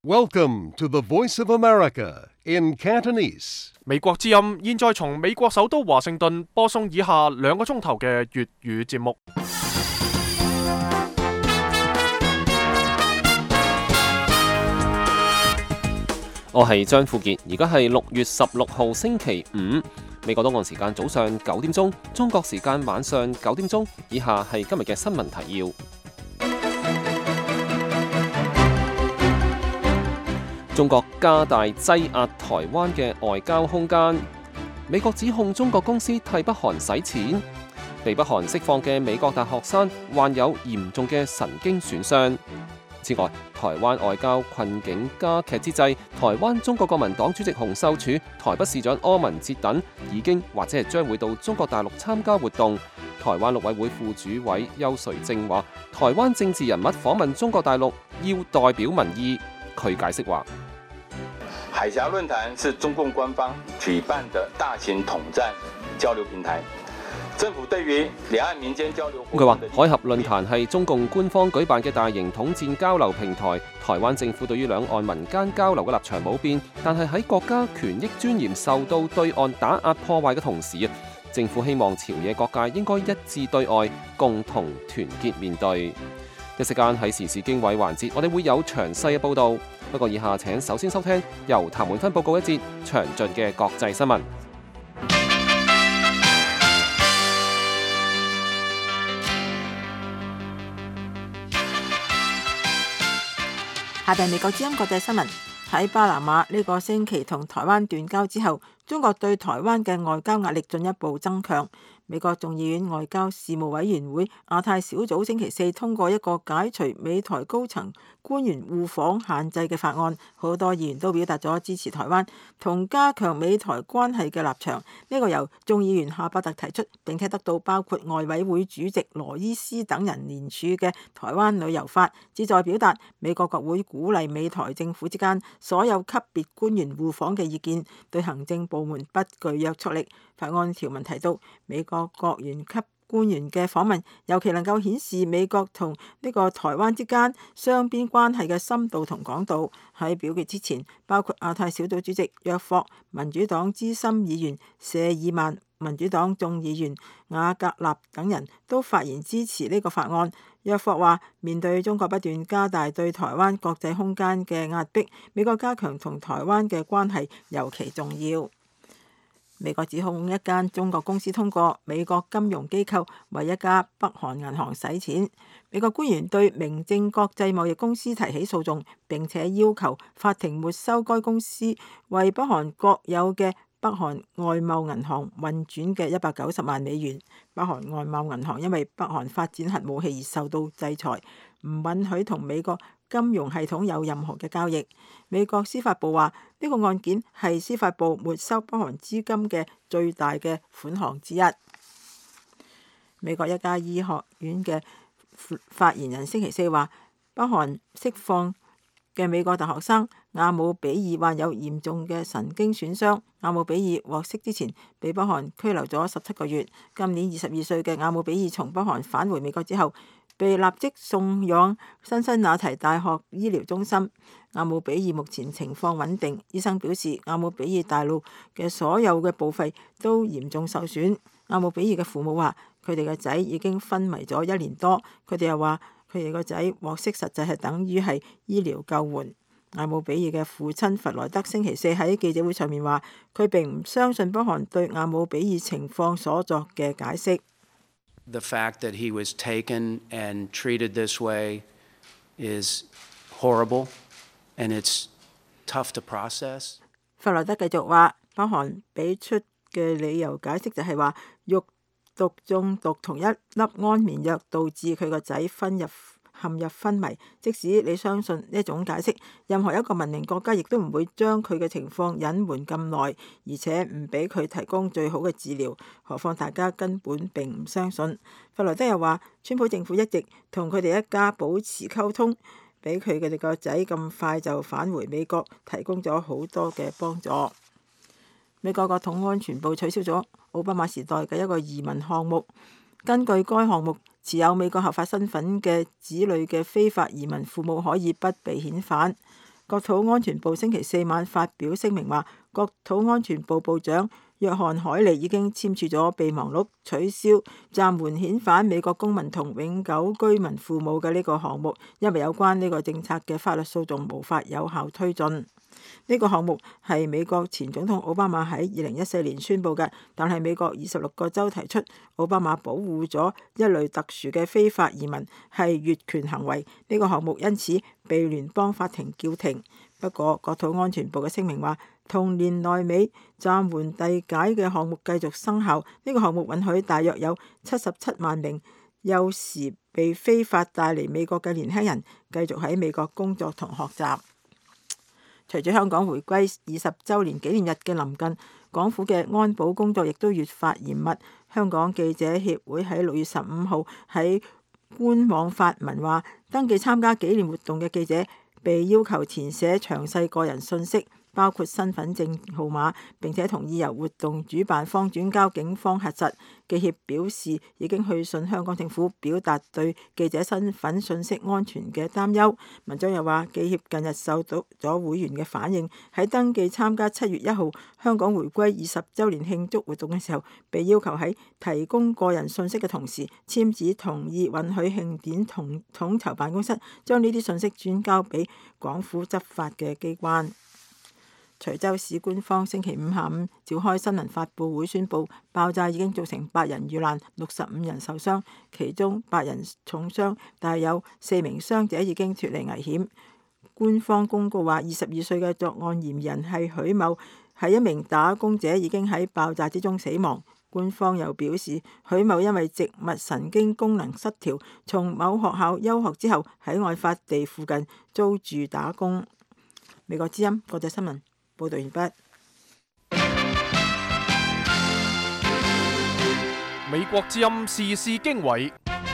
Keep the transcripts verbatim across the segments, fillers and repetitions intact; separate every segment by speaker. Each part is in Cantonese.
Speaker 1: Welcome to the Voice of America in Cantonese.
Speaker 2: 美國之音現在從美國首都華盛頓播送以下兩個鐘頭嘅粵語節目。
Speaker 3: 我係張富傑，而家係六月十六號星期五，美國東岸時間早上九點鐘，中國時間晚上九點鐘。以下係今日嘅新聞提要。中國加大擠壓台灣嘅外交空間。美國指控中國公司替北韓洗錢。被北韓釋放嘅美國大學生患有嚴重嘅神經損傷。之外，台灣外交困境加劇之際，台灣中國國民黨主席洪秀柱、台北市長柯文哲等已經或者係將會到中國大陸參加活動。台灣陸委會副主委邱垂正話：台灣政治人物訪問中國大陸要代表民意。佢解釋話：
Speaker 4: 海峽論壇是中共官方舉辦的大型統戰交流平台。政府對於兩岸民間交流，
Speaker 3: 佢話海峽論壇係中共官方舉辦嘅大型統戰交流平台。台灣政府對於兩岸民間交流嘅立場冇變，但係喺國家權益尊嚴受到對岸打壓破壞嘅同時，政府希望朝野各界應該一致對外，共同團結面對。一時間喺時事經緯環節，我哋會有詳細嘅報導。不過以下請首先收聽由譚滿芬報告一節詳盡嘅國際新聞。
Speaker 5: 下定美國之音國際新聞。喺巴拿馬呢個星期同台灣斷交之後，中國對台灣嘅外交壓力進一步增強。美國眾議院外交事務委員會亞太小組星期四通過一個解除美台高層官員互訪限制嘅法案，好多議員都表達咗支持台灣同加強美台關係嘅立場。呢個由眾議員夏伯特提出，並且得到包括外委會主席羅伊斯等人聯署嘅台灣旅遊法，旨在表達美國國會鼓勵美台政府之間所有級別官員互訪嘅意見，對行政部門不具約束力。法案條文提到，美國國員級官員嘅訪問，尤其能夠顯示美國同呢個台灣之間雙邊關係嘅深度同廣度。喺表決之前，包括亞太小組主席約霍、民主黨資深議員謝爾曼、民主黨眾議員瓦格納等人都發言支持呢個法案。約霍話：面對中國不斷加大對台灣國際空間嘅壓迫，美國加強同台灣嘅關係尤其重要。美國指控一間中國公司通過美國金融機構為一家北韓銀行洗錢。美國官員對明正國際貿易公司提起訴訟，並且要求法庭沒收該公司為北韓國有嘅北韓外貿銀行運轉嘅一百九十萬美元。北韓外貿銀行因為北韓發展核武器而受到制裁，唔允許同美國金融系統有任何嘅交易。美國司法部話呢個案件係司法部沒收北韓資金嘅最大嘅款項之一。美國一家醫學院嘅發言人星期四話，北韓釋放嘅美國大學生阿姆比爾患有嚴重嘅神經損傷。阿姆比爾獲釋之前被北韓拘留咗十七個月。今年二十二歲嘅阿姆比爾從北韓返回美國之後，被立即送往辛辛那提大學醫療中心。阿姆比爾目前情況穩定，醫生表示阿姆比爾大腦嘅所有嘅部位都嚴重受損。阿姆比爾嘅父母話，佢哋嘅仔已經昏迷咗一年多。佢哋又話，佢哋個仔獲釋實際係等於係醫療救援。阿姆比爾嘅父親弗萊德星期四喺記者會上面話，佢並唔相信北韓對阿姆比爾情況所作嘅解釋。
Speaker 6: The fact that he was taken and treated this way is horrible, and it's tough to process.
Speaker 5: 弗萊德繼續話，北韓俾出嘅理由解釋就係話，肉毒中毒同一粒安眠藥導致佢個仔昏入陷入昏迷。即使你相信呢一種解釋，任何一個文明國家亦都唔會將佢嘅情況隱瞞咁耐，而且唔俾佢提供最好嘅治療。何況大家根本並唔相信。弗萊德又話，川普政府一直同佢哋一家保持溝通，俾佢哋個仔咁快就返回美國提供咗好多嘅幫助。美國國土安全部取消咗奧巴馬時代嘅一個移民項目。根據該項目，持有美國合法身份嘅子女嘅非法移民父母可以不被遣返。 國土安全部星期四晚發表聲明話，國土安全部部長約翰海利已經簽署咗備忘錄，取消暫緩遣返美國公民同永久居民父母嘅呢個項目，因為有關呢個政策嘅法律訴訟無法有效推進。呢個項目係美國前總統奧巴馬喺二零一四年宣布嘅，但係美國二十六個州提出奧巴馬保護咗一類特殊嘅非法移民係越權行為，呢個項目因此被聯邦法庭叫停。不過國土安全部嘅聲明話，同年內尾暫緩遞解嘅項目繼續生效，呢個項目允許大約有七十七萬名幼時被非法帶嚟美國嘅年輕人繼續喺美國工作同學習。隨住香港回歸二十週年紀念日嘅臨近，港府嘅安保工作亦都越發嚴密。香港記者協會喺六月十五號喺官網發文話，登記參加紀念活動嘅記者被要求填寫詳細個人信息，包括身份證號碼，並且同意由活動主辦方轉交警方核實。記協表示已經去信香港政府，表達對記者身份信息安全嘅擔憂。文章又話，記協近日受到咗會員嘅反映，喺登記參加七月一號香港回歸二十週年慶祝活動嘅時候，被要求喺提供個人信息嘅同時，簽字同意允許慶典同統籌辦公室將呢啲信息轉交俾港府執法嘅機關。徐州市官方星期五下午召開新聞發佈會，宣布爆炸已經造成八人遇難，六十五人受傷，其中八人重傷，但係有四名傷者已經脫離危險。官方公告話，二十二歲嘅作案嫌疑人係許某，係一名打工者，已經喺爆炸之中死亡。官方又表示，許某因為植物神經功能失調，從某學校休學之後喺案發地附近租住打工。美國之音國際新聞報道完畢。
Speaker 2: 美國之音時事經緯，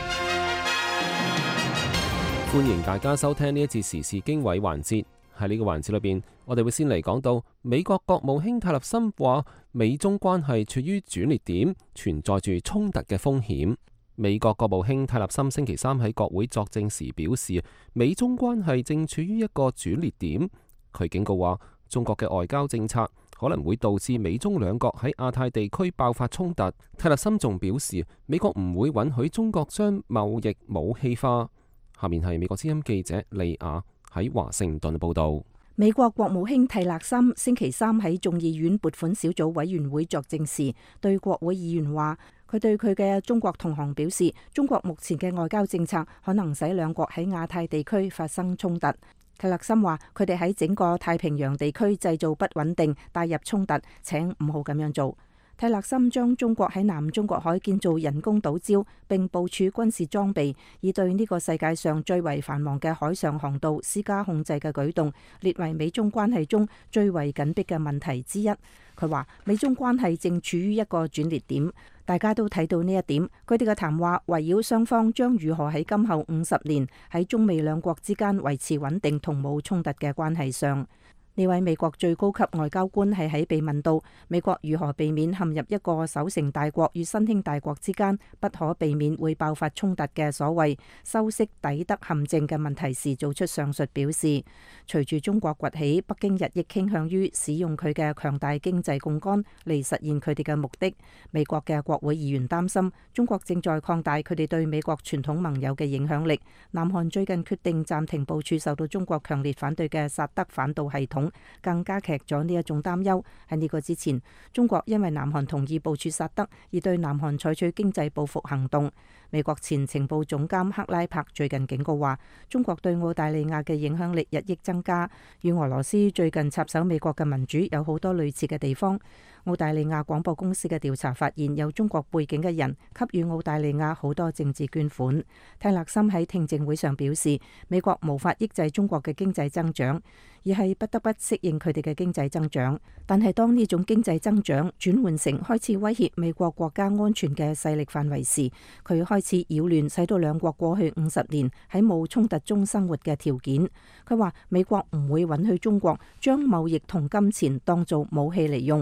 Speaker 3: 歡迎大家收聽呢一節時事經緯環節。喺呢個環節裏邊，我哋會先嚟講到美國國務卿泰勒森話，美中關係處於轉捩點，存在住衝突嘅風險。美國國務卿泰勒森星期三喺國會作證時表示，美中關係正處於一個轉捩點。佢警告話，中國嘅外交政策可能會導致美中兩國喺亞太地區爆發衝突。泰勒森仲表示，美國唔會允許中國將貿易武器化。下面係美國之音記者利亞喺華盛頓報道。
Speaker 7: 美國國務卿泰勒森星期三喺眾議院撥款小組委員會作證時，對國會議員話，佢對佢嘅中國同行表示，中國目前嘅外交政策可能使兩國喺亞太地區發生衝突。泰勒森話，佢哋喺整個太平洋地區製造不穩定，帶入衝突，請唔好咁樣做。泰勒森將中國喺南中國海建造人工島礁，並部署軍事裝備，以對呢個世界上最為繁忙嘅海上航道施加控制嘅舉動，列為美中關係中最為緊迫嘅問題之一。佢話，美中關係正處於一個轉捩點，大家都睇到呢一點。佢哋嘅談話圍繞雙方將如何喺今後五十年喺中美兩國之間維持穩定同冇衝突嘅關係上。呢位美國最高級外交官係喺被問到美國如何避免陷入一個守成大國與新興大國之間不可避免會爆發衝突嘅所謂修昔底德陷阱嘅問題時，做出上述表示。隨住中國崛起，北京日益傾向於使用佢嘅強大經濟槓桿嚟實現佢哋嘅目的。美國嘅國會議員擔心中國正在擴大佢哋對美國傳統盟友嘅影響力。南韓最近決定暫停部署受到中國強烈反對嘅薩德反導系統，更加劇咗呢一種擔憂。喺呢個之前，中國因為南韓同意部署薩德，而對南韓採取經濟報復行動。美國前情報總監克拉柏最近警告話，中國對澳大利亞嘅影響力日益增加，與俄羅斯最近插手美國嘅民主有好多類似嘅地方。澳大利亞廣播公司嘅調查發現，有中國背景嘅人給予澳大利亞好多政治捐款。泰勒森喺聽證會上表示，美國無法抑制中國嘅經濟增長，而係不得不適應佢哋嘅經濟增長。但係當呢種經濟增長轉換成開始威脅美國國家安全嘅勢力範圍時，佢開始擾亂使到兩國過去五十年喺冇衝突中生活嘅條件。佢話美國唔會允許中國將貿易同金錢當做武器嚟用。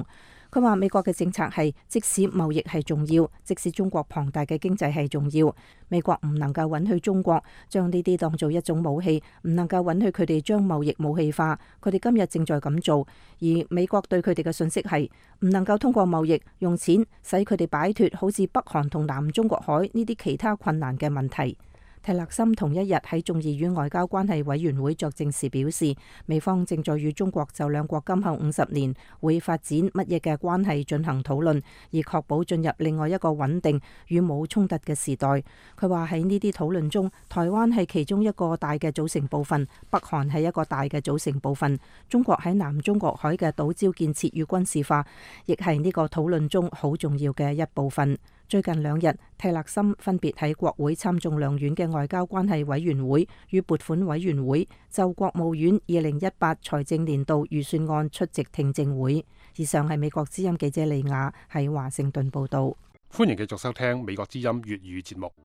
Speaker 7: 佢話美國嘅政策係，即使貿易係重要，即使中國龐大嘅經濟係重要，美國唔能夠允許中國將呢啲當做一種武器，唔能夠允許佢哋將貿易武器化。佢哋今日正在咁做，而美國對佢哋嘅信息係唔能夠通過貿易用錢使佢哋擺脫好似北韓同南中國海呢啲其他困難嘅問題。提勒森同一日喺眾議院外交關係委員會作證時表示，美方正在與中國就兩國今後五十年會發展乜嘢嘅關係進行討論，以確保進入另外一個穩定與冇衝突嘅時代。佢話喺呢啲討論中，台灣係其中一個大嘅組成部分，北韓係一個大嘅組成部分，中國喺南中國海嘅島礁建設與軍事化，亦係呢個討論中好重要嘅一部分。最近兩日，提勒森分別喺國會參眾兩院嘅外交關係委員會與撥款委員會就國務院二零一八財政年度預算案出席聽證會。以上係美國之音記者利亞喺華盛頓報道。
Speaker 2: 歡迎繼續收聽美國之音粵語節目。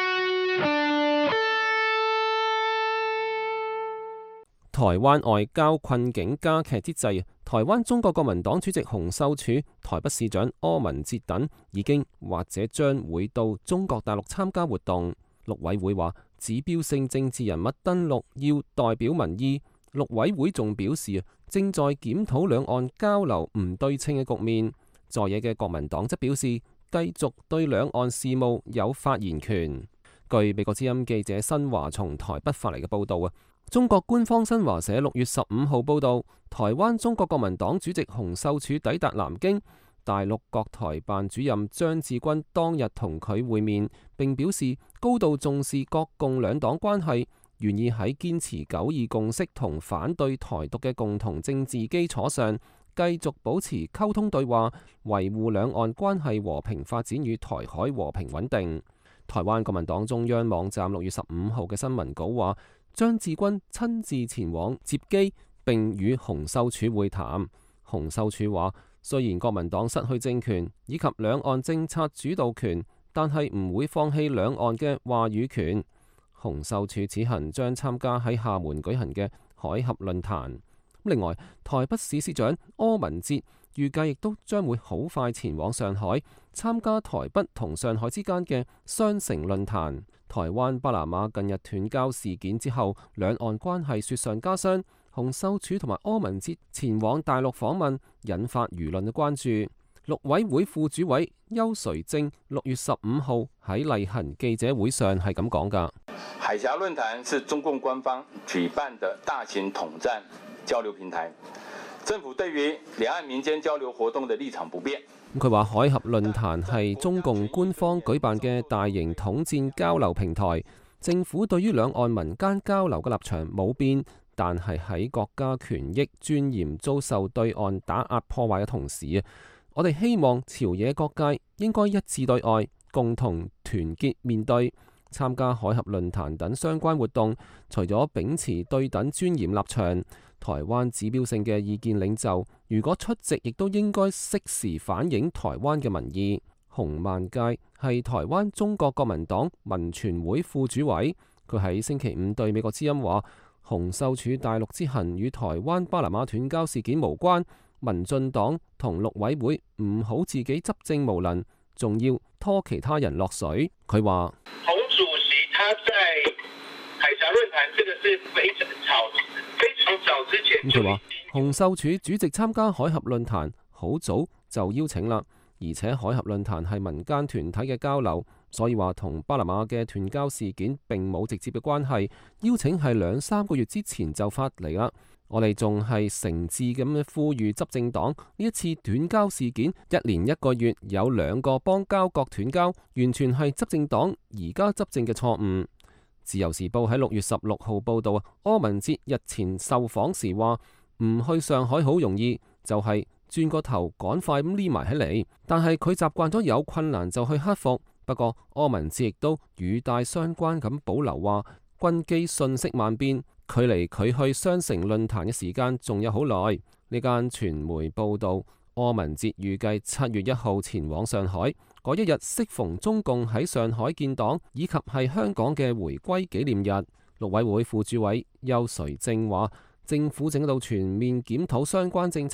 Speaker 3: 台灣外交困境加劇之際，台灣中國國民黨主席洪秀柱、台北市長柯文哲等已經或者將會到中國大陸參加活動。陸委會話，指標性政治人物登陸要代表民意。陸委會仲表示，正在檢討兩岸交流唔對稱嘅局面。在野嘅國民黨則表示，繼續對兩岸事務有發言權。據美國之音記者新華從台北發嚟嘅報道啊。中國官方新華社六月十五號報道，台灣中國國民黨主席洪秀柱抵達南京，大陸國台辦主任張志軍當日同佢會面，並表示高度重視國共兩黨關係，願意喺堅持九二共識同反對台獨嘅共同政治基礎上，繼續保持溝通對話，維護兩岸關係和平發展與台海和平穩定。台灣國民黨中央網站六月十五號嘅新聞稿話，張志軍親自前往接機並與洪秀柱會談。洪秀柱話，雖然國民黨失去政權以及兩岸政策主導權，但係唔會放棄兩岸嘅話語權。洪秀柱此行將參加喺廈門舉行嘅海峽論壇。另外，台北市市長柯文哲預計亦都將會好快前往上海參加台北同上海之間嘅雙城論壇。台灣巴拿馬近日斷交事件之後，兩岸關係雪上加霜。洪秀柱同埋柯文哲前往大陸訪問，引發輿論嘅關注。陸委會副主委邱垂正六月十五號喺例行記者會上係咁講㗎。
Speaker 4: 海峽論壇是中共官方舉辦的大型統戰交流平台，政府對於兩岸民間交流活動的立場不變。
Speaker 3: 佢話海峽論壇係中共官方舉辦嘅大型統戰交流平台，政府對於兩岸民間交流嘅立場冇變，但係喺國家權益尊嚴遭受對岸打壓破壞嘅同時，我哋希望朝野各界應該一致對外，共同團結面對。參加海峽論壇等相關活動，除咗秉持對等尊嚴立場，台灣指標性嘅意見領袖如果出席，亦都應該適時反映台灣嘅民意。洪萬佳係台灣中國國民黨民傳會副主委，佢喺星期五對美國之音話，洪秀柱大陸之行與台灣巴拿馬斷交事件無關，民進黨同陸委會唔好自己執政無能，仲要拖其他人落水。佢話
Speaker 8: 洪主席他在海峽論壇，這個是非常早非常早之前。
Speaker 3: 佢話洪秀柱主席參加海峽論壇好早就邀請啦，而且海峽論壇係民間團體嘅交流，所以話同巴拿馬嘅斷交事件並冇直接嘅關係。邀請係兩三個月之前就發嚟啦。我哋仲係誠摯咁樣呼籲執政黨，呢一次斷交事件一連一個月有兩個邦交國斷交，完全係執政黨而家執政嘅錯誤。自由時報喺六月十六號報道啊，柯文哲日前受訪時話唔去上海好容易，就係轉個頭趕快咁匿埋起嚟。但係佢習慣咗有困難就去克服。不過柯文哲亦都語帶相關咁保留話，軍機信息萬變，距離佢去雙城論壇嘅時間仲有好耐。呢間傳媒報道，柯文哲預計七月一號前往上海，嗰一日適逢中共喺上海建黨，以及係香港嘅回歸紀念日。陸委會副主委邱垂正話，政府正喺度全面檢討相關政策，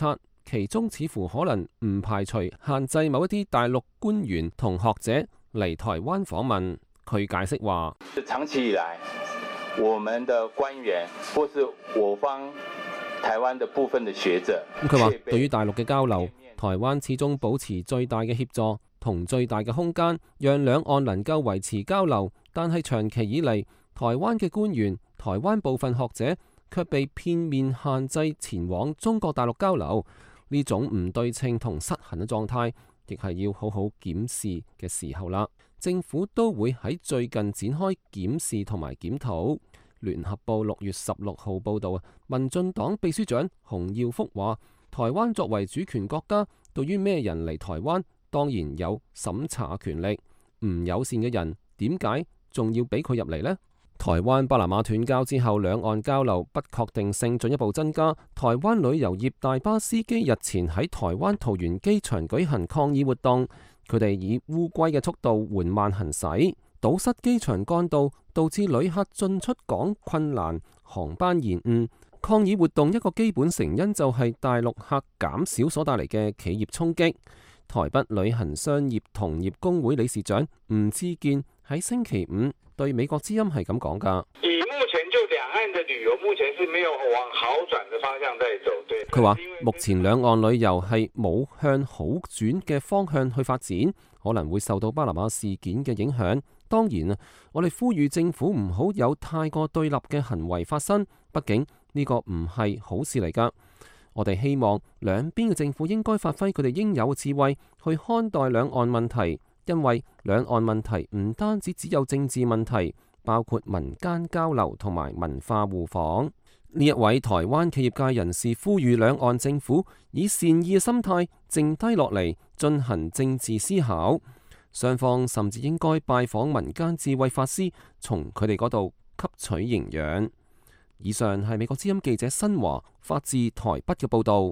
Speaker 3: 其中似乎可能唔排除限制某一啲大陸官員同學者嚟台灣訪問。佢解釋話：
Speaker 4: 長期以來，我們的官員或是我方台灣的部分的學者，
Speaker 3: 佢話對於大陸嘅交流，台灣始終保持最大嘅協助同最大嘅空間，讓兩岸能夠維持交流。但係長期以嚟，台灣嘅官員、台灣部分學者卻被片面限制前往中國大陸交流，呢種唔對稱同失衡嘅狀態，亦係要好好檢視嘅時候啦。政府都會喺最近展開檢視同埋檢討。聯合報六月十六號報導啊，民進黨秘書長洪耀福話：台灣作為主權國家，對於咩人嚟台灣，當然有審查權力。唔友善嘅人，點解仲要俾佢入嚟呢？台灣巴拿馬斷交之後，兩岸交流不確定性進一步增加。台灣旅遊業大巴司機日前喺台灣桃園機場舉行抗議活動，佢哋以烏龜嘅速度緩慢行駛，堵塞機場幹道，導致旅客進出港困難，航班延誤。抗議活動一個基本成因就係大陸客減少所帶嚟嘅企業衝擊。台北旅行商業同業公會理事長吳志健喺星期五對美國之音係咁講㗎。
Speaker 8: 以目前就兩岸的旅遊，目前是沒有往好轉的方向在走。對，
Speaker 3: 佢話目前兩岸旅遊係冇向好轉嘅方向去發展，可能會受到巴拿馬事件嘅影響。當然啊，我哋呼籲政府唔好有太過對立嘅行為發生，畢竟呢個唔係好事嚟㗎。我哋希望兩邊嘅政府應該發揮佢哋應有嘅智慧去看待兩岸問題，因為兩岸問題唔單止只有政治問題，包括民間交流同埋文化互訪。呢一位台灣企業界人士呼籲兩岸政府以善意嘅心態靜低落嚟進行政治思考，雙方甚至應該拜訪民間智慧法師，從佢哋嗰度吸取營養。以上係美國之音記者新華發自台北嘅報導。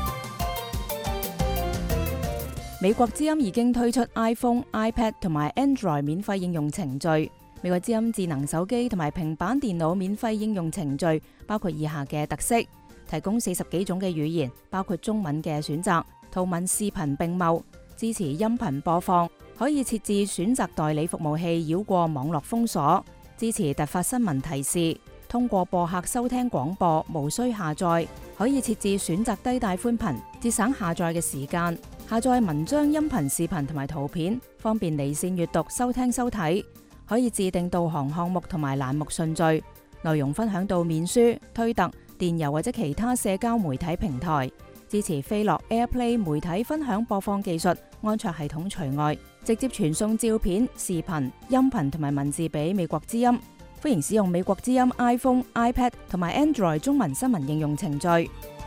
Speaker 9: 美國之音已經推出 iPhone、iPad 同埋 Android 免費應用程序。美國之音智能手機同埋平板電腦免費應用程序包括以下嘅特色：提供四十幾種嘅語言，包括中文嘅選擇，圖文視頻並茂，支持音頻播放，可以設置選擇代理服務器繞過網絡封鎖，支持突發新聞提示。通過播客收聽廣播，無需下載，可以設置選擇低帶寬頻，節省下載嘅時間。下載文章、音頻、視頻同埋圖片，方便離線閱讀、收聽收睇。可以自定導航項目同埋欄目順序，內容分享到面書、推特、電郵或者其他社交媒體平台。支持飛樂 AirPlay 媒體分享播放技術，安卓系統除外。直接傳送照片、視頻、音頻同埋文字俾美國之音。歡迎使用美國之音 iPhone、iPad 同埋 Android 中文新聞應用程序。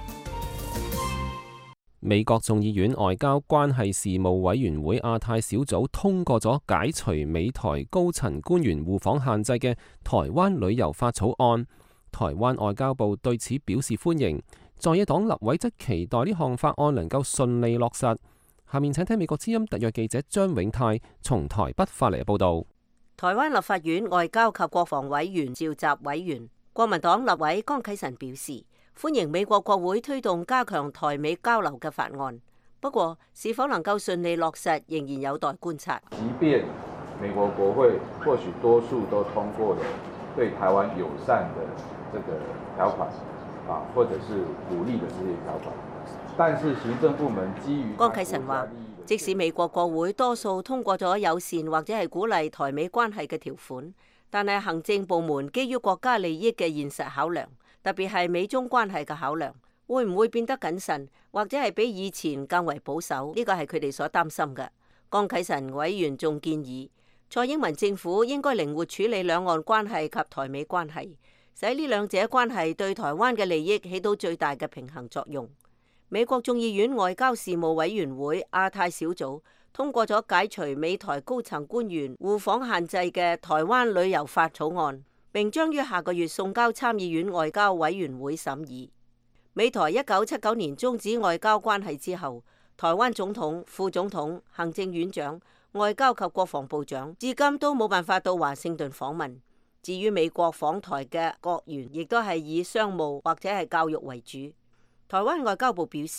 Speaker 3: 美國眾議院外交關係事務委員會亞太小組通過咗解除美台高層官員互訪限制嘅台灣旅遊法草案。台灣外交部對此表示歡迎，在野黨立委則期待呢項法案能夠順利落實。下面請聽美國之音特約記者張永泰從台北發嚟嘅報道。
Speaker 10: 台灣立法院外交及國防委員召集委員、國民黨立委江啟臣表示，歡迎美國國會推動加強台美交流嘅法案，不過是否能夠順利落實，仍然有待觀察。
Speaker 11: 即便美國國會或許多數都通過了對台灣友善的這個條款，啊，或者是鼓勵的這些條款，但是行政部門基於
Speaker 10: 江啟臣話，即使美國國會多數通過咗友善或者係鼓勵台美關係嘅條款，但係行政部門基於國家利益嘅現實考量，特別係美中關係嘅考量，會唔會變得謹慎，或者係比以前更為保守？呢個係佢哋所擔心嘅。江啟臣委員仲建議，蔡英文政府應該靈活處理兩岸關係及台美關係，使呢兩者關係對台灣嘅利益起到最大嘅平衡作用。美國眾議院外交事務委員會亞太小組通過咗解除美台高層官員互訪限制嘅台灣旅遊法草案，並將於下個月送交參議院外交委員會審議。美台一九七九年終止外交關係之後，台灣總統、副總統、行政院長、外交及國防部長至今都冇辦法到華盛頓訪問。至於美國訪台嘅國員，亦都係以商務或者係教育為主。台灣外交部表示，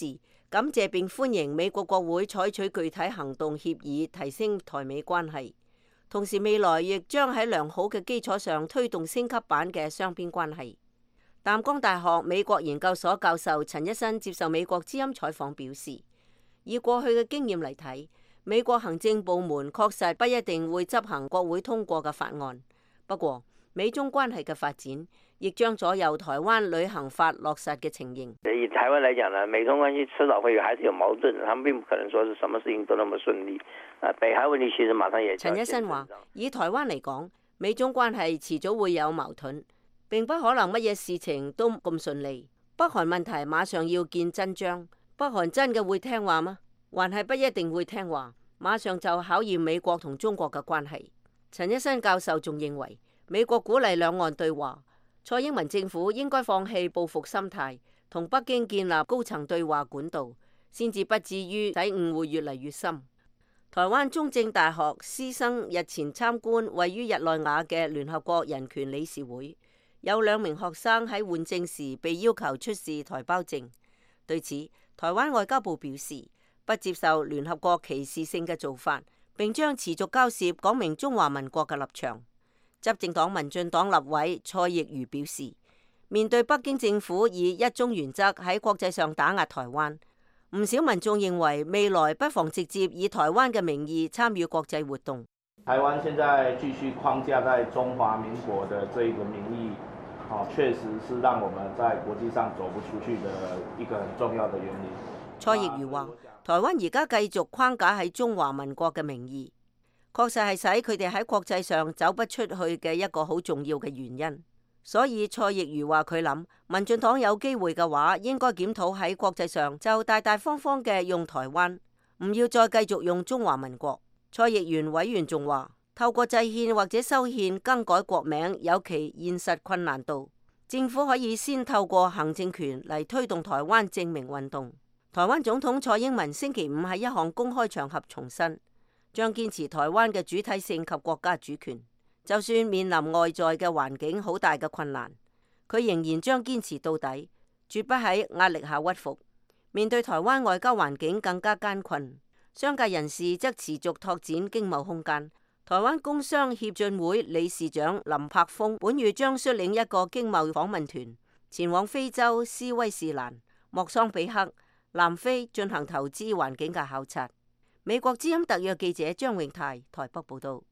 Speaker 10: 感謝並歡迎美國國會採取具體行動協議提升台美關係，同時未來亦將喺良好嘅基礎上推動升級版嘅雙邊關係。淡江大學美國研究所教授陳一新接受美國之音採訪表示，以過去嘅經驗嚟睇，美國行政部門確實不一定會執行國會通過嘅法案。不過，美中關係嘅發展亦將左右台灣旅行法落實嘅情形。
Speaker 12: 以台灣來講呢，美中關係遲早會有，還是有矛盾，他們並不可能說是什麼事情都那麼順利。啊，北海問題其實馬上也。
Speaker 10: 陳一新話：以台灣嚟講，美中關係遲早會有矛盾，並不可能乜嘢事情都咁順利。北韓問題馬上要見真章，北韓真嘅會聽話嗎？還係不一定會聽話，馬上就考驗美國同中國嘅關係。陳一新教授仲認為，美國鼓勵兩岸對話，蔡英文政府應該放棄報復心態，同北京建立高層對話管道，先至不至於使誤會越嚟越深。台灣中正大學師生日前參觀位於日內瓦嘅聯合國人權理事會，有兩名學生喺換證時被要求出示台胞證。對此，台灣外交部表示不接受聯合國歧視性嘅做法，並將持續交涉講明中華民國嘅立場。執政黨民進黨立委蔡奕瑜表示，面對北京政府以一中原則喺國際上打壓台灣，唔少民眾認為未來不妨直接以台灣嘅名義參與國際活動。
Speaker 13: 台灣現在繼續框架在中華民國的這一個名義，啊，確實是讓我們在國際上走不出去的一個很重要的原因。
Speaker 10: 蔡奕瑜話，台灣而家繼續框架喺中華民國嘅名義，確實係使佢哋喺國際上走不出去嘅一個好重要嘅原因。所以蔡奕瑜話佢諗，民進黨有機會嘅話，應該檢討喺國際上就大大方方嘅用台灣，唔要再繼續用中華民國。蔡奕瑜委員仲話，透過制憲或者修憲更改國名有其現實困難度，政府可以先透過行政權嚟推動台灣正名運動。台灣總統蔡英文星期五喺一項公開場合重申，將堅持台灣嘅主體性及國家主權，就算面臨外在嘅環境好大嘅困難，佢仍然將堅持到底，絕不喺壓力下屈服。面對台灣外交環境更加艱困，商界人士則持續拓展經貿空間。台灣工商協進會理事長林柏峰本月將率領一個經貿訪問團前往非洲斯威士蘭、莫桑比克、南非進行投資環境嘅考察。美國之音特約記者張永泰台北報道。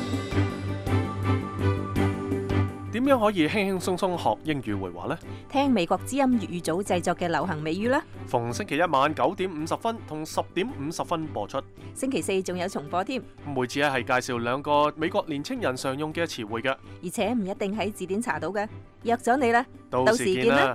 Speaker 2: 點樣可以輕輕鬆鬆學英語會話呢？
Speaker 7: 聽美國之音粵語組製作嘅流行美語啦。
Speaker 2: 逢星期一晚九點五十分同十點五十分播出。
Speaker 7: 星期四仲有重播添。
Speaker 2: 每次係介紹兩個美國年青人常用嘅詞彙嘅，
Speaker 7: 而且唔一定喺字典查到嘅。約咗你啦，
Speaker 2: 到時見啦。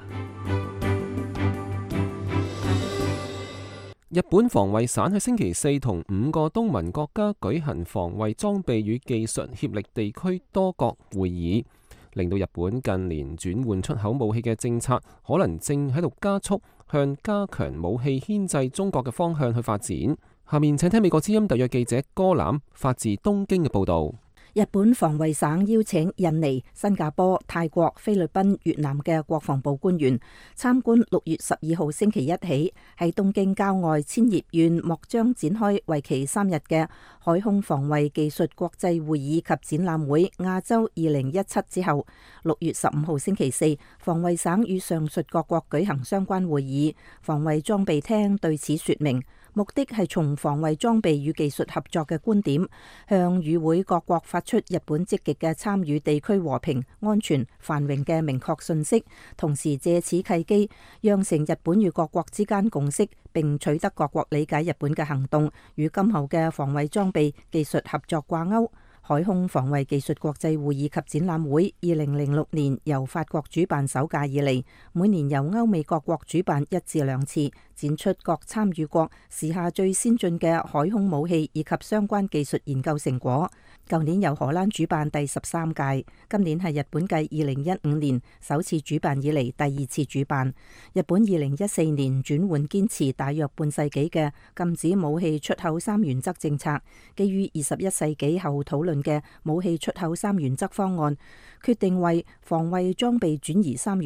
Speaker 3: 日本防衛省喺星期四同五個東盟國家舉行防衛裝備與技術協力地區多國會議，令到日本近年轉換出口武器嘅政策可能正喺度加速向加強武器牽制中國嘅方向去發展。下面請聽美國之音特約記者歌攬發自東京嘅報導。
Speaker 7: 日本防衛省邀請印尼、新加坡、泰國、菲律賓、越南嘅國防部官員參觀六月十二號星期一起喺東京郊外千葉縣莫彰展開為期三日嘅海空防衛技術國際會議及展覽會亞洲二零一七之後，六月十五號星期四，防衛省與上述各國舉行相關會議。防衛裝備廳對此說明，目的係從防衛裝備與技術合作嘅觀點，向與會各國發出日本積極嘅參與地區和平、安全、繁榮嘅明確信息，同時借此契機，釀成日本與各國之間共識，並取得各國理解日本嘅行動與今後嘅防衛裝備技術合作掛鈎。海空防衛技術國際會議及展覽會二零零六年由法國主辦首屆以嚟，每年由歐美各國主辦一至兩次，展出各參與國時下最先進嘅海空武器以及相關技術研究成果。舊年由荷蘭主辦第十三屆，今年係日本繼二零一五年首次主辦以嚟第二次主辦。日本二零一四年轉換堅持大約半世紀嘅禁止武器出口三原則政策，基於二十一世紀後討論嘅武器出口三原則方案，決定為防衛裝備轉移三原則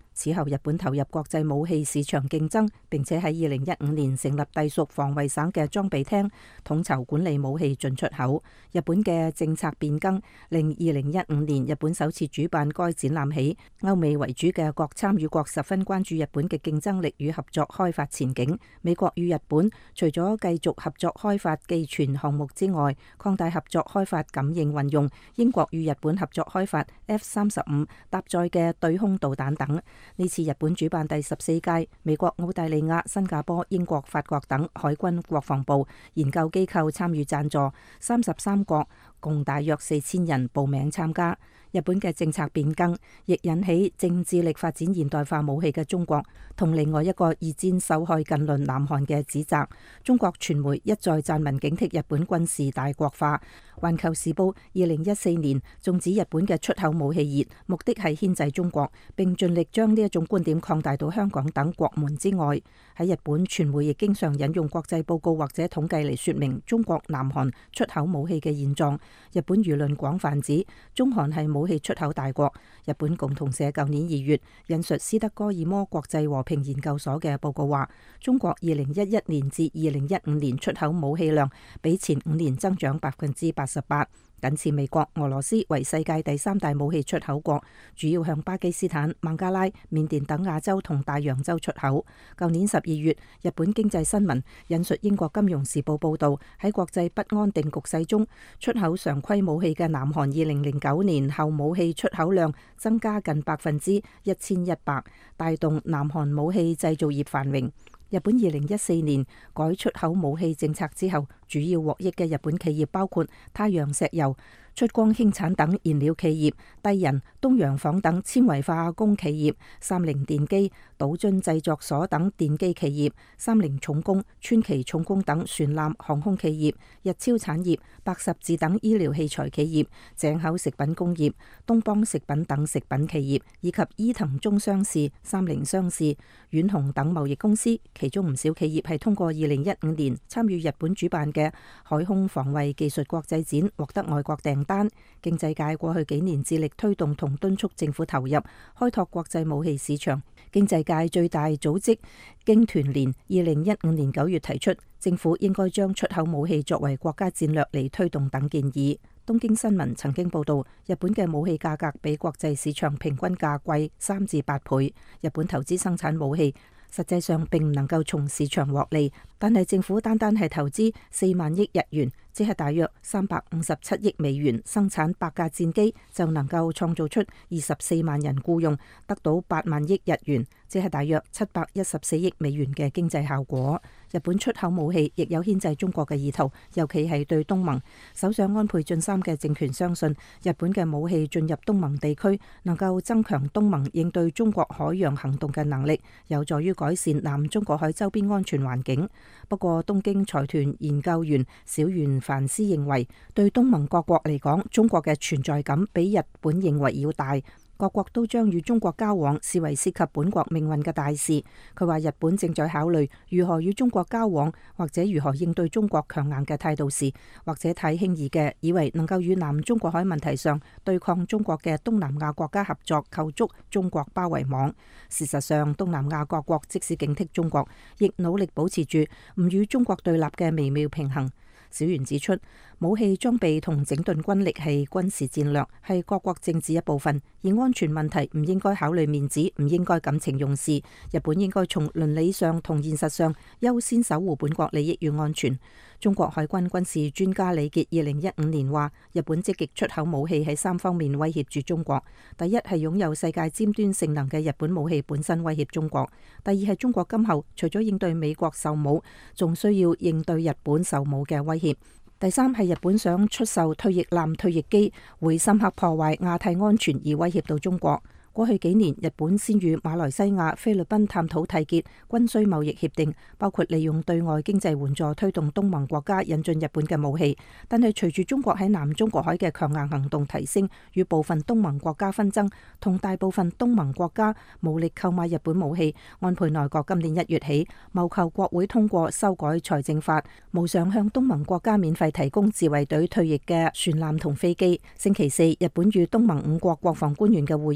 Speaker 7: 此後日本投入國際武器市場競爭，並且喺二零一五年成立隸屬防衛省嘅裝備廳，統籌管理武器進出口。日本嘅政策變更令二零一五年日本首次主辦該展覽起，歐美為主嘅各參與國十分關注日本嘅競爭力與合作開發前景。美國與日本除咗繼續合作開發寄存項目之外，擴大合作開發感應運用。英國與日本合作開發 F 三十五搭載嘅對空導彈等。呢次日本主辦第十四屆，美國、澳大利亞、新加坡、英國、法國等海軍、國防部、研究機構參與贊助，三十三國共大約四千人報名參加。日本嘅政策變更亦引起正致力發展現代化武器嘅中國同另外一個二戰受害近鄰南韓嘅指責。中國傳媒一再撰文警惕日本軍事大國化。環球時報二零一四年仲指日本嘅出口武器熱，目的係牽制中國，並盡力將呢一種觀點擴大到香港等國門之外。喺日本傳媒亦經常引用國際報告或者統計嚟說明中國南韓出口武器嘅現狀。日本輿論廣泛指中韓係武器出口大國。日本共同社舊年二月引述斯德哥爾摩國際和平研究所嘅報告話，中國二零一一年至二零一五年出口武器量比前五年增長百分之八十八，僅次美國、俄羅斯為世界第三大武器出口國，主要向巴基斯坦、孟加拉、緬甸等亞洲同大洋洲出口。舊年十二月，日本經濟新聞引述英國金融時報報道，喺國際不安定局勢中，出口常規武器嘅南韓二零零九年後武器出口量增加近百分之一千一百，帶動南韓武器製造業繁榮。日本二零一四年改出口武器政策之後，主要獲益嘅日本企業包括太陽石油、出光興產等燃料企業、帝人、東洋紡等纖維化工企業、三菱電機、島津製作所等電機企業、三菱重工、川崎重工等船艦航空企業、日超產業、百十字等醫療器材企業、井口食品工業、東邦食品等食品企業，以及伊藤忠商事、三菱商事、遠紅等貿易公司。其中唔少企業係通過二零一五年參與日本主辦嘅海空防衛技術國際展獲得外國訂單。經濟界過去幾年致力推動同敦促政府投入開拓國際武器市場。經濟界最大組織經團聯二零一五年九月提出，政府應該將出口武器作為國家戰略嚟推動等建議。東京新聞曾經報道，日本嘅武器價格比國際市場平均價貴三至八倍。日本投資生產武器，實際上並唔能夠從市場獲利，但係政府單單係投資四萬億日元，即係大約三百五十七億美元，生產百架戰機就能夠創造出二十四萬人僱用，得到八萬億日元，即係大約七百一十四億美元嘅經濟效果。日本出口武器亦有牽制中國嘅意圖，尤其係對東盟。首相安倍晉三嘅政權相信，日本嘅武器進入東盟地區，能夠增強東盟應對中國海洋行動嘅能力，有助於改善南中國海周邊安全環境。不過，東京財團研究員小原凡斯認為，對東盟各國嚟講，中國嘅存在感比日本認為要大。各國都將與中國交往視為涉及本國命運嘅大事。佢話日本正在考慮如何與中國交往，或者如何應對中國強硬嘅態度時，或者太輕易嘅以為能夠與南中國海問題上對抗中國嘅東南亞國家合作構築中國包圍網。事實上，東南亞各國即使警惕中國，亦努力保持住唔與中國對立嘅微妙平衡。小袁指出，武器裝備同整頓軍力係軍事戰略，係各國政治一部分，而安全問題唔應該考慮面子，唔應該感情用事。日本應該從倫理上同現實上優先守護本國利益與安全。中國海軍軍事專家李傑二零一五年話，日本積極出口武器喺三方面威脅住中國。第一係擁有世界尖端性能嘅日本武器本身威脅中國；第二係中國今後除咗應對美國售武，仲需要應對日本售武嘅威脅。第三係日本想出售退役艦退役機，會深刻破壞亞太安全而威脅到中國。過去幾年，日本先與馬來西亞、菲律賓探討締結軍需貿易協定，包括利用對外經濟援助推動東盟國家引進日本嘅武器。但係隨住中國喺南中國海嘅強硬行動提升，與部分東盟國家紛爭，同大部分東盟國家無力購買日本武器，安倍內閣今年一月起謀求國會通過修改財政法，無償向東盟國家免費提供自衛隊退役嘅船艦同飛機。星期四，日本與東盟五國國防官員嘅會議主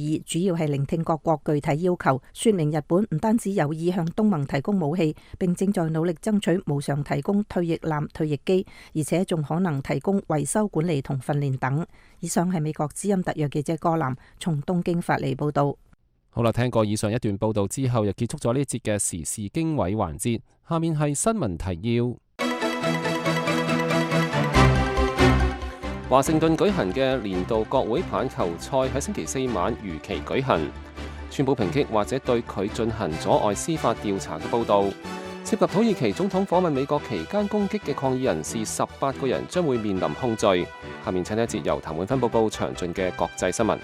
Speaker 7: 要係聆聽各國具體要求，說明日本唔單止有意向東盟提供武器，並正在努力爭取無償提供退役艦、退役機，而且仲可能提供維修管理同訓練等。以上係美國之音特約記者柯南從東京發嚟報道。
Speaker 3: 好啦，聽過以上一段報道之後，又結束咗呢一節嘅時事經緯環節。下面係新聞提要。華盛頓舉行嘅年度國會棒球賽喺星期四晚如期舉行。川普抨擊或者對佢進行阻礙司法調查嘅報導，涉及土耳其總統訪問美國期間攻擊嘅抗議人士十八個人將會面臨控罪。下面請一節由譚永芬報告詳盡嘅國際新聞。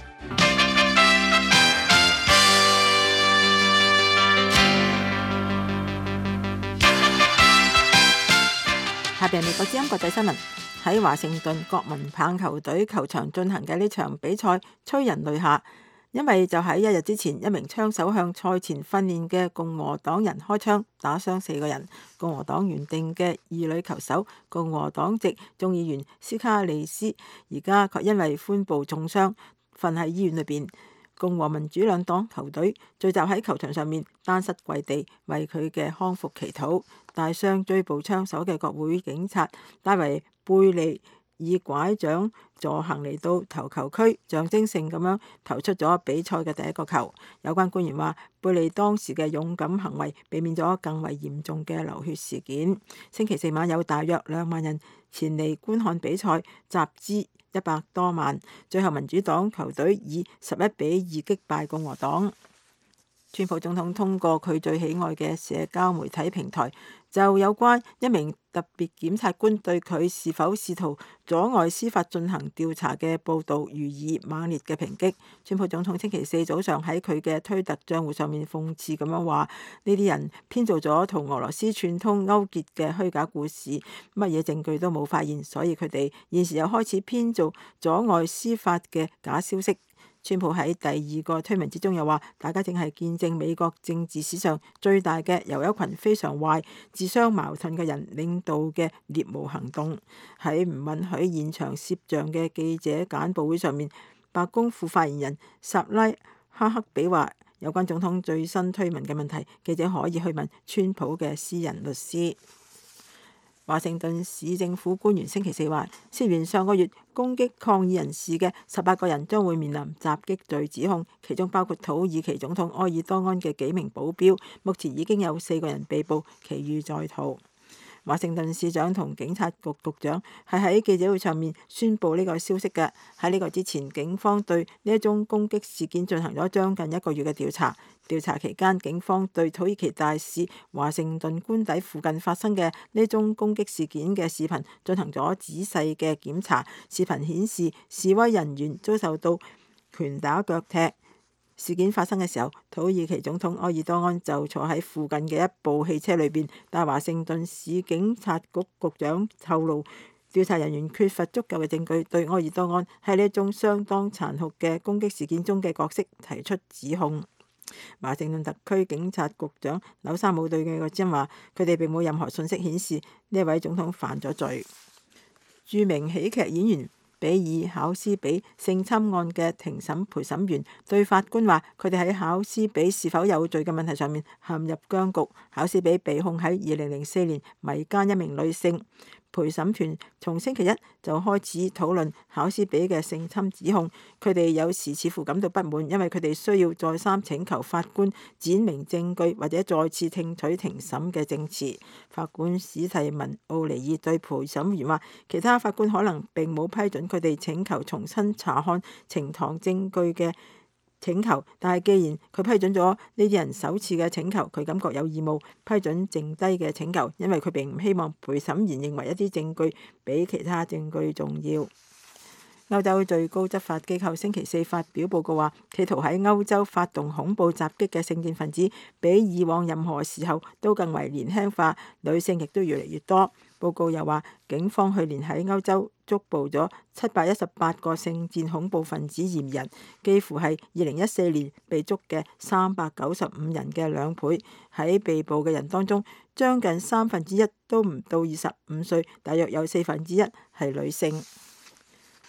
Speaker 5: 下邊美國之音國際新聞。喺華盛頓國民棒球隊球場進行嘅呢場比賽催人淚下，因為就喺一日之前，一名槍手向賽前訓練嘅共和黨人開槍，打傷四個人。共和黨原定嘅二女球手共和黨籍眾議員斯卡利斯，而家卻因為髖部重傷瞓喺醫院裏邊。共和民主兩黨球隊聚集喺球場上面，單膝跪地為佢嘅康復祈禱。帶傷追捕槍手嘅國會警察戴維貝利以拐杖助行嚟到投球區，象徵性咁樣投出咗比賽嘅第一個球。有關官員話，貝利當時嘅勇敢行為避免咗更為嚴重嘅流血事件。星期四晚有大約兩萬人前嚟觀看比賽，集資一百多萬。最後民主黨球隊以十一比二擊敗共和黨。川普總統通過佢最喜愛嘅社交媒體平台，就有關一名特別檢察官對佢是否試圖阻礙司法進行調查嘅報導予以猛烈嘅抨擊。川普總統星期四早上喺佢嘅推特賬戶上面諷刺咁樣話：呢啲人編造咗同俄羅斯串通勾結嘅虛假故事，乜嘢證據都冇發現，所以佢哋現時又開始編造阻礙司法嘅假消息。川普喺第二個推文之中又話：大家正係見證美國政治史上最大嘅由一群非常壞、自相矛盾嘅人領導嘅獵巫行動。喺唔允許現場攝像嘅記者簡報會上面，白宮副發言人薩拉哈克比話：有關總統最新推文嘅問題，記者可以去問川普嘅私人律師。華盛頓市政府官員星期四話，涉嫌上個月攻擊抗議人士嘅十八個人將會面臨襲擊罪指控，其中包括土耳其總統埃爾多安嘅幾名保鏢。目前已經有四個人被捕，其餘在逃。華盛頓市長同警察局局長係喺記者會上面宣布呢個消息嘅。喺呢個之前，警方對呢一宗攻擊事件進行咗將近一個月嘅調查。調查期間，警方對土耳其大使華盛頓官邸附近發生嘅呢宗攻擊事件嘅視頻進行咗仔細嘅檢查。視頻顯示示威人員遭受到拳打腳踢。事件發生嘅時候，土耳其總統埃爾多安就坐喺附近嘅一部汽車裏邊，但華盛頓市警察局局長透露，調查人員缺乏足夠嘅證據對埃爾多安喺呢一宗相當殘酷嘅攻擊事件中嘅角色提出指控。華盛頓特區警察局長紐沙姆對嘅個真話，佢哋並冇任何信息顯示呢位總統犯咗罪。著名喜劇演員比爾考斯比性侵案嘅庭審陪審員對法官話，佢哋喺考斯比是否有罪嘅問題上面陷入僵局。考斯比被控喺二零零四年迷姦一名女性。陪審團從星期一就開始討論考斯比嘅性侵指控，佢哋有時似乎感到不滿，因為佢哋需要再三請求法官展明證據或者再次聽取庭審嘅證詞。法官史蒂文奧尼爾對陪審員話，其他法官可能並冇批准佢哋請求重新查看呈堂證據嘅請求，但係既然佢批准咗呢啲人首次嘅請求，佢感覺有義務批准剩低嘅請求，因為佢並唔希望陪審員認為一啲證據比其他證據重要。歐洲最高執法機構星期四發表報告話，企圖喺歐洲發動恐怖襲擊嘅聖戰分子比以往任何時候都更為年輕化，女性亦都越嚟越多。報告又話，警方去年喺歐洲捉捕咗七百一十八個聖戰恐怖分子嫌疑人，幾乎係二零一四年被捉嘅三百九十五人嘅兩倍。喺被捕嘅人當中，將近三分之一都唔到二十五歲，大約有四分之一係女性。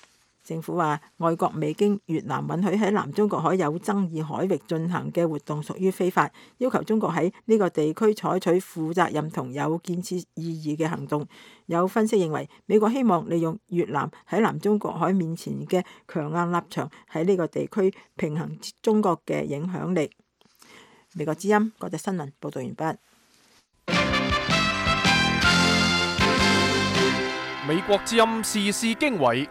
Speaker 5: 政府話，外國未經越南允許喺南中國海有爭議海域進行嘅活動屬於非法，要求中國喺呢個地區採取負責任同有建設意義嘅行動。有分析認為，美國希望利用越南喺南中國海面前嘅強硬立場，喺呢個地區平衡中國嘅影響力。美國之音國際新聞報道完畢。
Speaker 2: 美國之音時事經緯，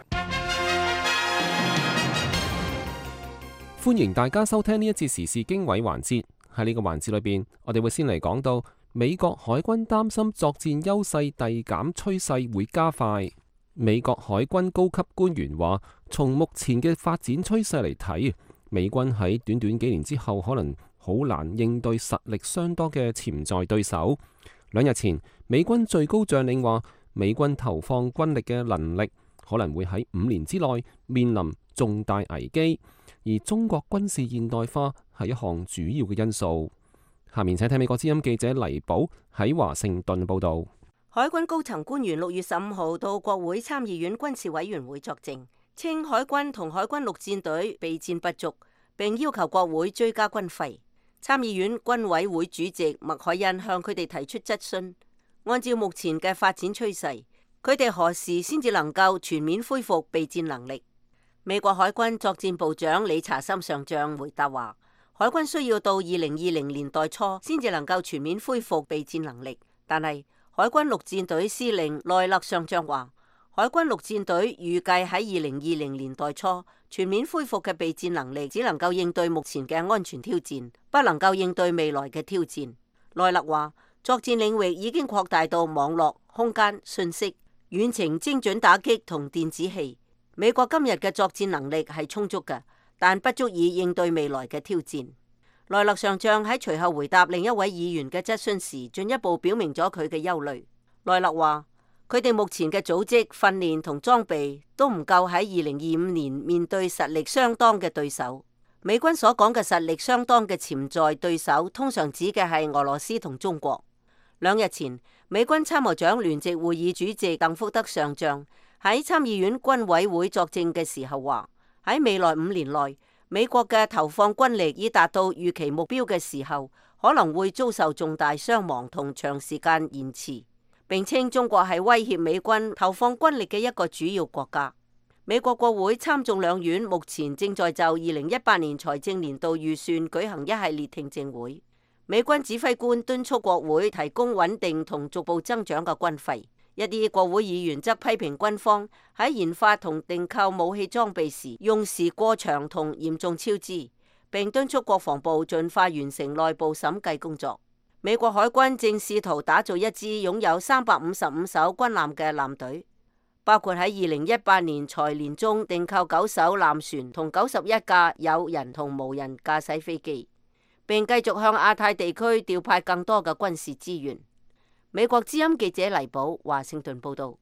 Speaker 3: 歡迎大家收聽呢一節時事經緯環節。喺呢個環節裏邊，我哋會先嚟講到美國海軍擔心作戰優勢遞減趨勢會加快。美國海軍高級官員話，從目前嘅發展趨勢嚟睇，美軍喺短短幾年之後可能好難應對實力相當嘅潛在對手。兩日前，美軍最高將領話，美軍投放軍力嘅能力可能會喺五年之內面臨重大危機，而中國軍事現代化係一項主要嘅因素。下面請睇美國之音記者黎寶喺華盛頓報道。
Speaker 10: 海軍高層官員六月十五號到國會參議院軍事委員會作證，稱海軍同海軍陸戰隊備戰不足，並要求國會追加軍費。參議院軍委會主席麥凱恩向佢哋提出質詢。按照目前嘅發展趨勢，佢哋何時先至能夠全面恢復備戰能力？美國海軍作戰部長理查森上將回答話，海軍需要到二零二零年代初先至能夠全面恢復備戰能力。但係海軍陸戰隊司令奈勒上將話，海軍陸戰隊預計喺二零二零年代初全面恢復嘅備戰能力，只能夠應對目前嘅安全挑戰，不能夠應對未來嘅挑戰。奈勒話，作戰領域已經擴大到網絡、空間、信息、遠程精準打擊同電子器。美國今日嘅作戰能力係充足嘅，但不足以應對未來嘅挑戰。奈勒上將喺隨後回答另一位議員嘅質詢時，進一步表明咗佢嘅憂慮。奈勒話，佢哋目前嘅組織、訓練同裝備都唔夠喺二零二五年面對實力相當嘅對手。美軍所講嘅實力相當嘅潛在對手，通常指嘅係俄羅斯同中國。兩日前，美軍參謀長聯席會議主席鄧福德上將喺參議院軍委會作證嘅時候話，喺未來五年內，美國嘅投放軍力已達到預期目標嘅時候，可能會遭受重大傷亡同長時間延遲。並稱中國係威脅美軍投放軍力嘅一個主要國家。美國國會參眾兩院目前正在就二零一八年財政年度預算舉行一系列聽證會。美軍指揮官敦促國會提供穩定同逐步增長嘅軍費，一啲國會議員則批評軍方喺研發同訂購武器裝備時用時過長同嚴重超支，並敦促國防部盡快完成內部審計工作。美國海軍正試圖打造一支擁有三百五十五艘軍艦嘅艦隊，包括喺二零一八年財年中訂購九艘艦船同九十一架有人同無人駕駛飛機，並繼續向亞太地區調派更多嘅軍事資源。美國之音記者黎寶華盛頓報道。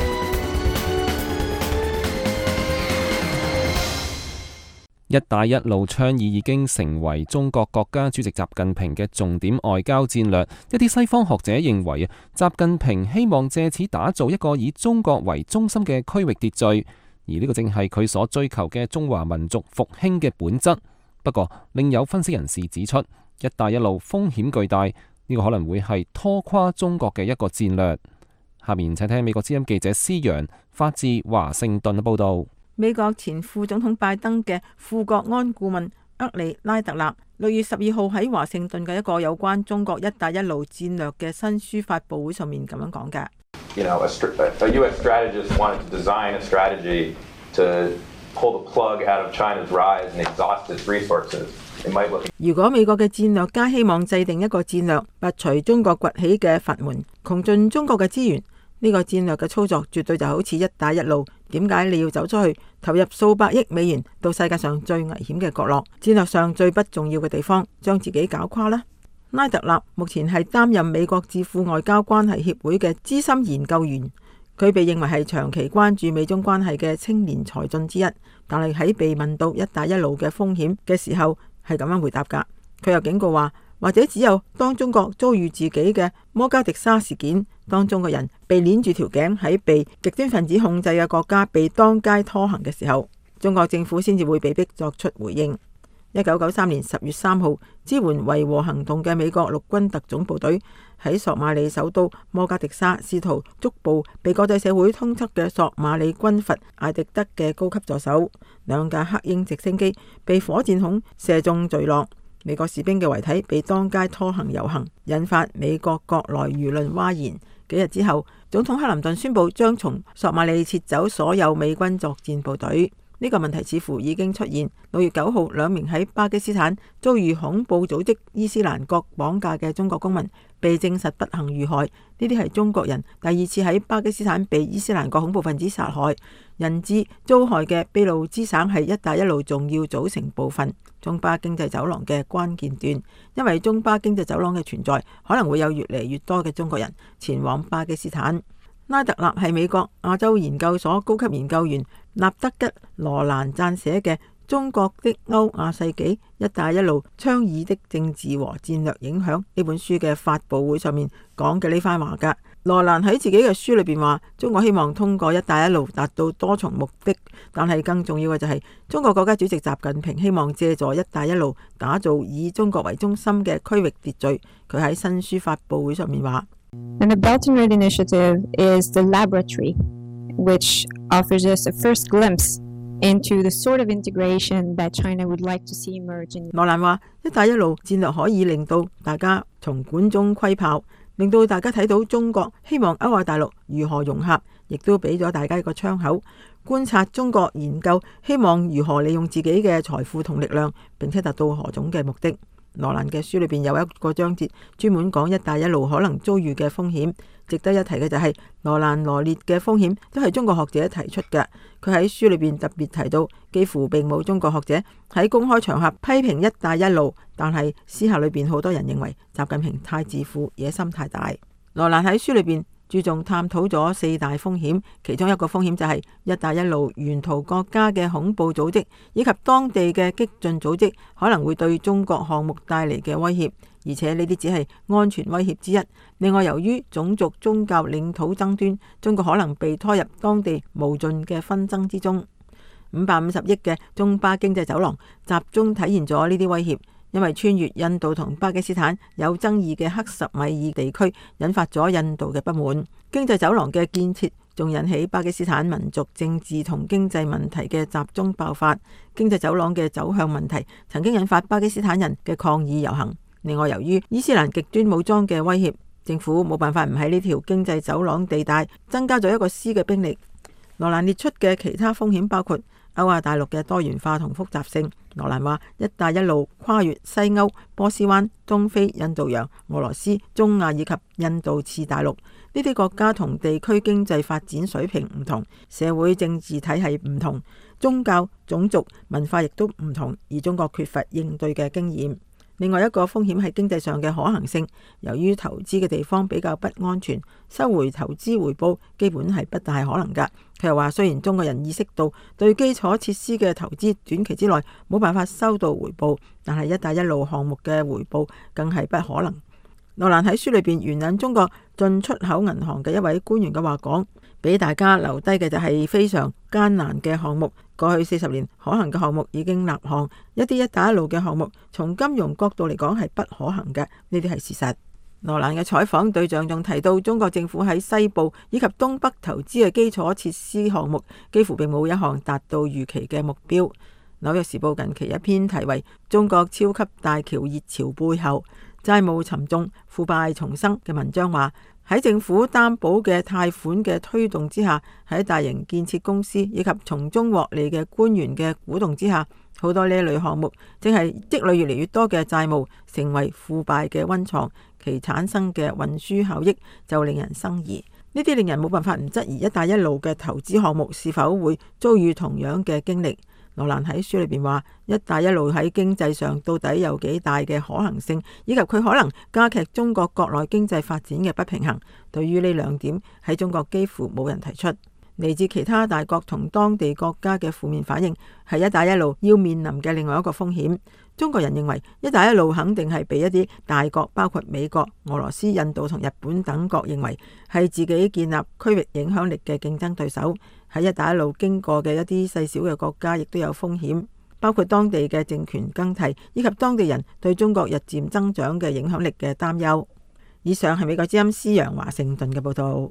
Speaker 3: 一帶一路倡議已經成為中國國家主席習近平嘅重點外交戰略。一啲西方學者認為啊，習近平希望借此打造一個以中國為中心嘅區域秩序，而呢個正係佢所追求嘅中華民族復興嘅本質。不過，另有分析人士指出，一帶一路風險巨大，呢個可能會係拖垮中國嘅一個戰略。下面請聽美國之音記者施陽發自華盛頓嘅報道。
Speaker 5: 美國前副總統拜登嘅副國安顧問厄里拉特納六月十二號喺華盛頓嘅一個有關中國一帶一路戰略嘅新書發佈會上面咁樣講嘅。
Speaker 14: You know, a, a U S strategist wanted to design a strategy to pull the plug out of China's rise and exhaust its resources. It might look...
Speaker 5: 如果美國嘅戰略家希望制定一個戰略，拔除中國崛起嘅閥門，窮盡中國嘅資源，呢個戰略嘅操作絕對就好似一帶一路。點解你要走出去，投入數百億美元到世界上最危險嘅角落，戰略上最不重要嘅地方，將自己搞垮呢？拉特納目前係擔任美國智庫外交關係協會嘅資深研究員，佢被認為係長期關注美中關係嘅青年才俊之一。但係喺被問到一帶一路嘅風險嘅時候，係咁樣回答㗎。佢又警告話，或者只有當中國遭遇自己嘅摩加迪沙事件， 當中國人被鏈住條頸喺被極端分子控制嘅國家被當街拖行嘅時候，中國政府先至會被逼作出回應。一九九三年十月三號，支援維和行動嘅美國陸軍特種部隊喺索馬里首都摩加迪沙試圖捉捕被國際社會通緝嘅索馬里軍閥艾迪德嘅高級助手，兩架黑鷹直升機被火箭筒射中墜落，美國士兵嘅遺體被當街拖行遊行，引發美國國內輿論譁然。幾日之後，總統克林頓宣布將從索馬里撤走所有美軍作戰部隊。呢個問題似乎已經出現。六月九號，兩名喺巴基斯坦遭遇恐怖組織伊斯蘭國綁架嘅中國公民被證實不幸遇害。呢啲係中國人第二次喺巴基斯坦被伊斯蘭國恐怖分子殺害。人質遭害嘅俾路支省係一帶一路重要組成部分，中巴經濟走廊嘅關鍵段。因為中巴經濟走廊嘅存在，可能會有越嚟越多嘅中國人前往巴基斯坦。拉特納係美國亞洲研究所高級研究員納德吉羅蘭撰寫嘅《中國的歐亞世紀：一帶一路倡議的政治和戰略影響》呢本書嘅發佈會上面講嘅呢番話㗎。羅蘭喺自己嘅書裏邊話，中國希望通過一帶一路達到多重目的，但係更重要嘅就係中國國家主席習近平希望借助一帶一路打造以中國為中心嘅區域秩序。佢喺新書發佈會上面話
Speaker 15: And the Belt and Road Initiative is the laboratory which offers us a first glimpse into the sort of integration that China would like to see emerge in。
Speaker 5: 羅蘭話，一帶一路戰略可以令到大家從管中窺豹，令到大家睇到中國希望歐亞大陸如何融合，亦都俾咗大家一個窗口觀察中國研究，希望如何利用自己嘅財富同力量，並且達到何種嘅目的。羅蘭嘅書裏邊有一個章節專門講一帶一路可能遭遇嘅風險。值得一提嘅就係羅蘭羅列嘅風險都係中國學者提出嘅。佢喺書裏邊特別提到，幾乎並冇中國學者喺公開場合批評一帶一路，但係私下裏邊好多人認為習近平太自負，野心太大。羅蘭喺書裏邊注重探討咗四大風險，其中一個風險就係一帶一路沿途國家嘅恐怖組織以及當地嘅激進組織可能會對中國項目帶嚟嘅威脅，而且呢啲只係安全威脅之一。另外，由於種族、宗教、領土爭端，中國可能被拖入當地無盡嘅紛爭之中。五百五十億嘅中巴經濟走廊集中體現咗呢啲威脅。因為穿越印度同巴基斯坦有爭議嘅克什米爾地區，引發咗印度嘅不滿。經濟走廊嘅建設仲引起巴基斯坦民族政治同經濟問題嘅集中爆發。經濟走廊嘅走向問題曾經引發巴基斯坦人嘅抗議遊行。另外，由於伊斯蘭極端武裝嘅威脅，政府冇辦法唔喺呢條經濟走廊地帶增加咗一個師嘅兵力。羅蘭列出嘅其他風險包括歐亞大陸嘅多元化同複雜性。羅蘭話，一帶一路跨越西歐、波斯灣、東非、印度洋、俄羅斯、中亞以及印度次大陸，呢啲國家同地區經濟發展水平唔同，社會政治體系唔同，宗教、種族、文化亦都唔同，而中國缺乏應對嘅經驗。另外一個風險係經濟上嘅可行性，由於投資嘅地方比較不安全，收回投資回報基本係不大可能㗎。佢又話，雖然中國人意識到對基礎設施嘅投資短期之內冇辦法收到回報，但係一帶一路項目嘅回報更係不可能。羅蘭喺書裏邊援引中國進出口銀行嘅一位官員嘅話講，俾大家留低嘅就係非常艱難嘅項目。過去四十年可行嘅項目已經立項，一啲一帶一路嘅項目從金融角度嚟講係不可行嘅，呢啲係事實。羅蘭嘅採訪對象仲提到，中國政府喺西部以及東北投資嘅基礎設施項目幾乎並冇一項達到預期嘅目標。紐約時報近期一篇題為《中國超級大橋熱潮背後，債務沉重、腐敗重生》嘅文章話，喺政府擔保嘅貸款嘅推動之下，喺大型建設公司以及從中獲利嘅官員嘅鼓動之下，好多呢一類項目正係積累越嚟越多嘅債務，成為腐敗嘅溫床，其產生嘅運輸效益就令人生疑。呢啲令人冇辦法唔質疑一帶一路嘅投資項目是否會遭遇同樣嘅經歷。羅蘭喺書裏邊話，一帶一路喺經濟上到底有幾大嘅可行性，以及佢可能加劇中國國內經濟發展嘅不平衡。對於呢兩點喺中國幾乎冇人提出。 嚟自其他大國同當地國家嘅負面反應，係一帶一路要面臨嘅另外一個風險。中國人認為一帶一路肯定係被一啲大國，包括美國、俄羅斯、印度同日本等國認為係自己建立區域影響力嘅競爭對手。喺一帶一路經過嘅一啲細小嘅國家亦都有風險，包括當地嘅政權更替，以及當地人對中國日漸增長嘅影響力嘅擔憂。以上係美國之音施陽華盛頓嘅報道。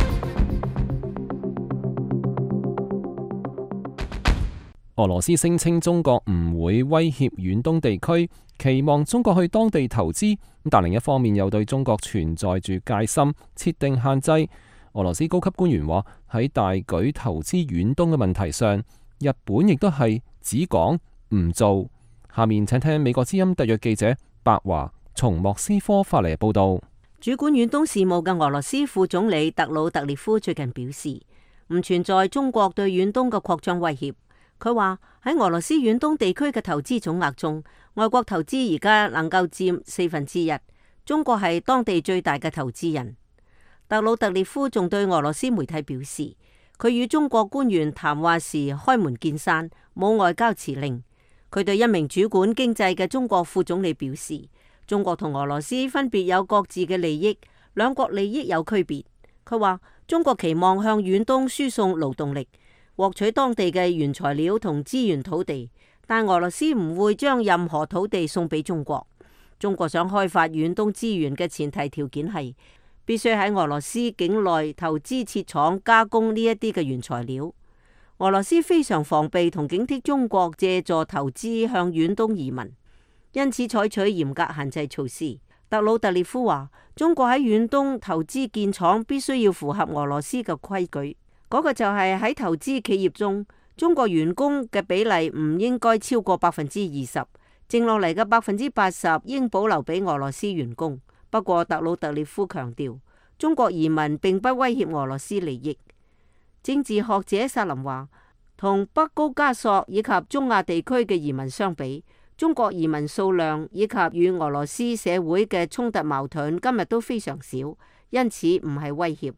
Speaker 3: 俄羅斯聲稱中國唔會威脅遠東地區，期望中國去當地投資，但另一方面又對中國存在住戒心，設定限制。俄羅斯高級官員話喺大舉投資遠東嘅問題上，日本亦都係只講唔做。下面請聽美國之音特約記者白華從莫斯科發嚟嘅報道。
Speaker 10: 主管遠東事務嘅俄羅斯副總理特魯特列夫最近表示，唔存在中國對遠東嘅擴張威脅。佢話喺俄羅斯遠東地區嘅投資總額中，外國投資而家能夠佔四分之一，中國係當地最大嘅投資人。特魯特列夫仲對俄羅斯媒體表示，佢與中國官員談話時開門見山，冇外交辭令。佢對一名主管經濟嘅中國副總理表示，中國同俄羅斯分別有各自嘅利益，兩國利益有區別。佢話中國期望向遠東輸送勞動力，獲取當地嘅原材料同資源土地，但俄羅斯唔會將任何土地送俾中國。中國想開發遠東資源嘅前提條件係必須喺俄羅斯境內投資設廠加工呢一啲嘅原材料。俄羅斯非常防備同警惕中國借助投資向遠東移民，因此採取嚴格限制措施。特魯特列夫話，中國喺遠東投資建廠必須要符合俄羅斯嘅規矩。嗰個就係喺投資企業中，中國員工嘅比例唔應該超過百分之二十，剩落嚟嘅百分之八十應保留俾俄羅斯員工。不過，特魯特列夫強調，中國移民並不威脅俄羅斯利益。政治學者薩林話，同北高加索以及中亞地區嘅移民相比，中國移民數量以及與俄羅斯社會嘅衝突矛盾今日都非常少。因此唔係威脅。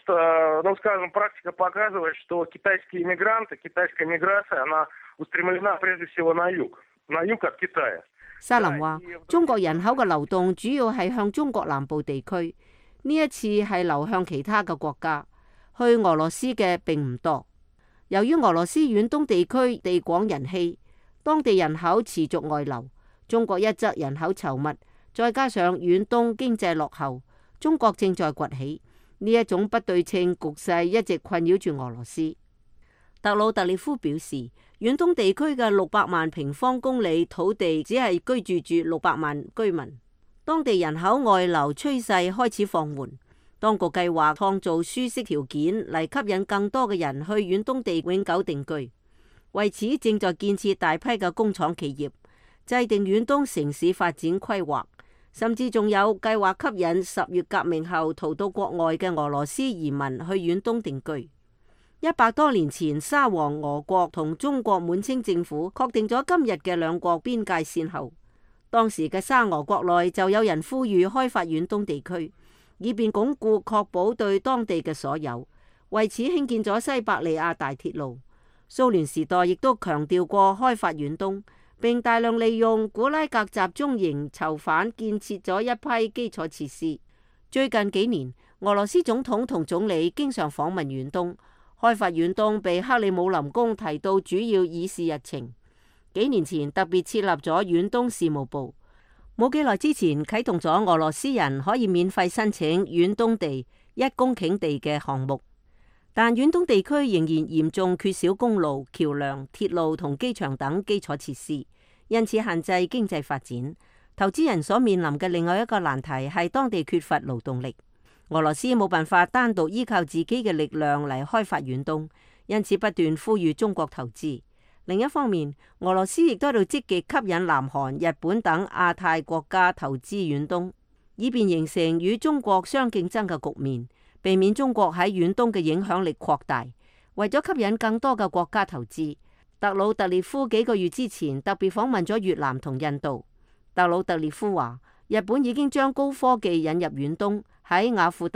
Speaker 10: 沙林話：中國人口嘅流動主要係向中國南部地區，呢一次係流向其他嘅國家，去俄羅斯嘅並唔多。由於俄羅斯遠東地區地廣人稀，當地人口持續外流，中國一則人口稠密，再加上遠東經濟落後。中國正在崛起，呢一種不對稱局勢一直困擾住俄羅斯。特魯特列夫表示，遠東地區嘅六百萬平方公里土地只係居住住六百萬居民，當地人口外流趨勢開始放緩。當局計劃創造舒適條件嚟吸引更多嘅人去遠東地永久定居，為此正在建設大批嘅工廠企業，制定遠東城市發展規劃。甚至仲有計劃吸引十月革命後逃到國外嘅俄羅斯移民去遠東定居。一百多年前，沙皇俄國同中國滿清政府確定咗今日嘅兩國邊界線後，當時嘅沙俄國內就有人呼籲開發遠東地區，以便鞏固確保對當地嘅所有。為此興建咗西伯利亞大鐵路。蘇聯時代亦都強調過開發遠東，並大量利用古拉格集中營囚犯建設咗一批基礎設施。最近幾年，俄羅斯總統同總理經常訪問遠東，開發遠東被克里姆林宮提到主要議事日程。幾年前特別設立咗遠東事務部，冇幾耐之前啟動咗俄羅斯人可以免費申請遠東地一公頃地嘅項目。但遠東地區仍然嚴重缺少公路、橋樑、鐵路同機場等基礎設施，因此限制經濟發展。投資人所面臨嘅另外一個難題係當地缺乏勞動力。俄羅斯冇辦法單獨依靠自己嘅力量嚟開發遠東，因此不斷呼籲中國投資。另一方面，俄羅斯亦都喺度積極吸引南韓、日本等亞太國家投資遠東，以便形成與中國相競爭嘅局面，避免中國喺遠東嘅影響力擴大。為咗吸引更多嘅國家投資，特魯特列夫幾個月之前特別訪問咗越南同印度。特魯特列夫話，日本已經將高科技引入遠東，喺雅庫特、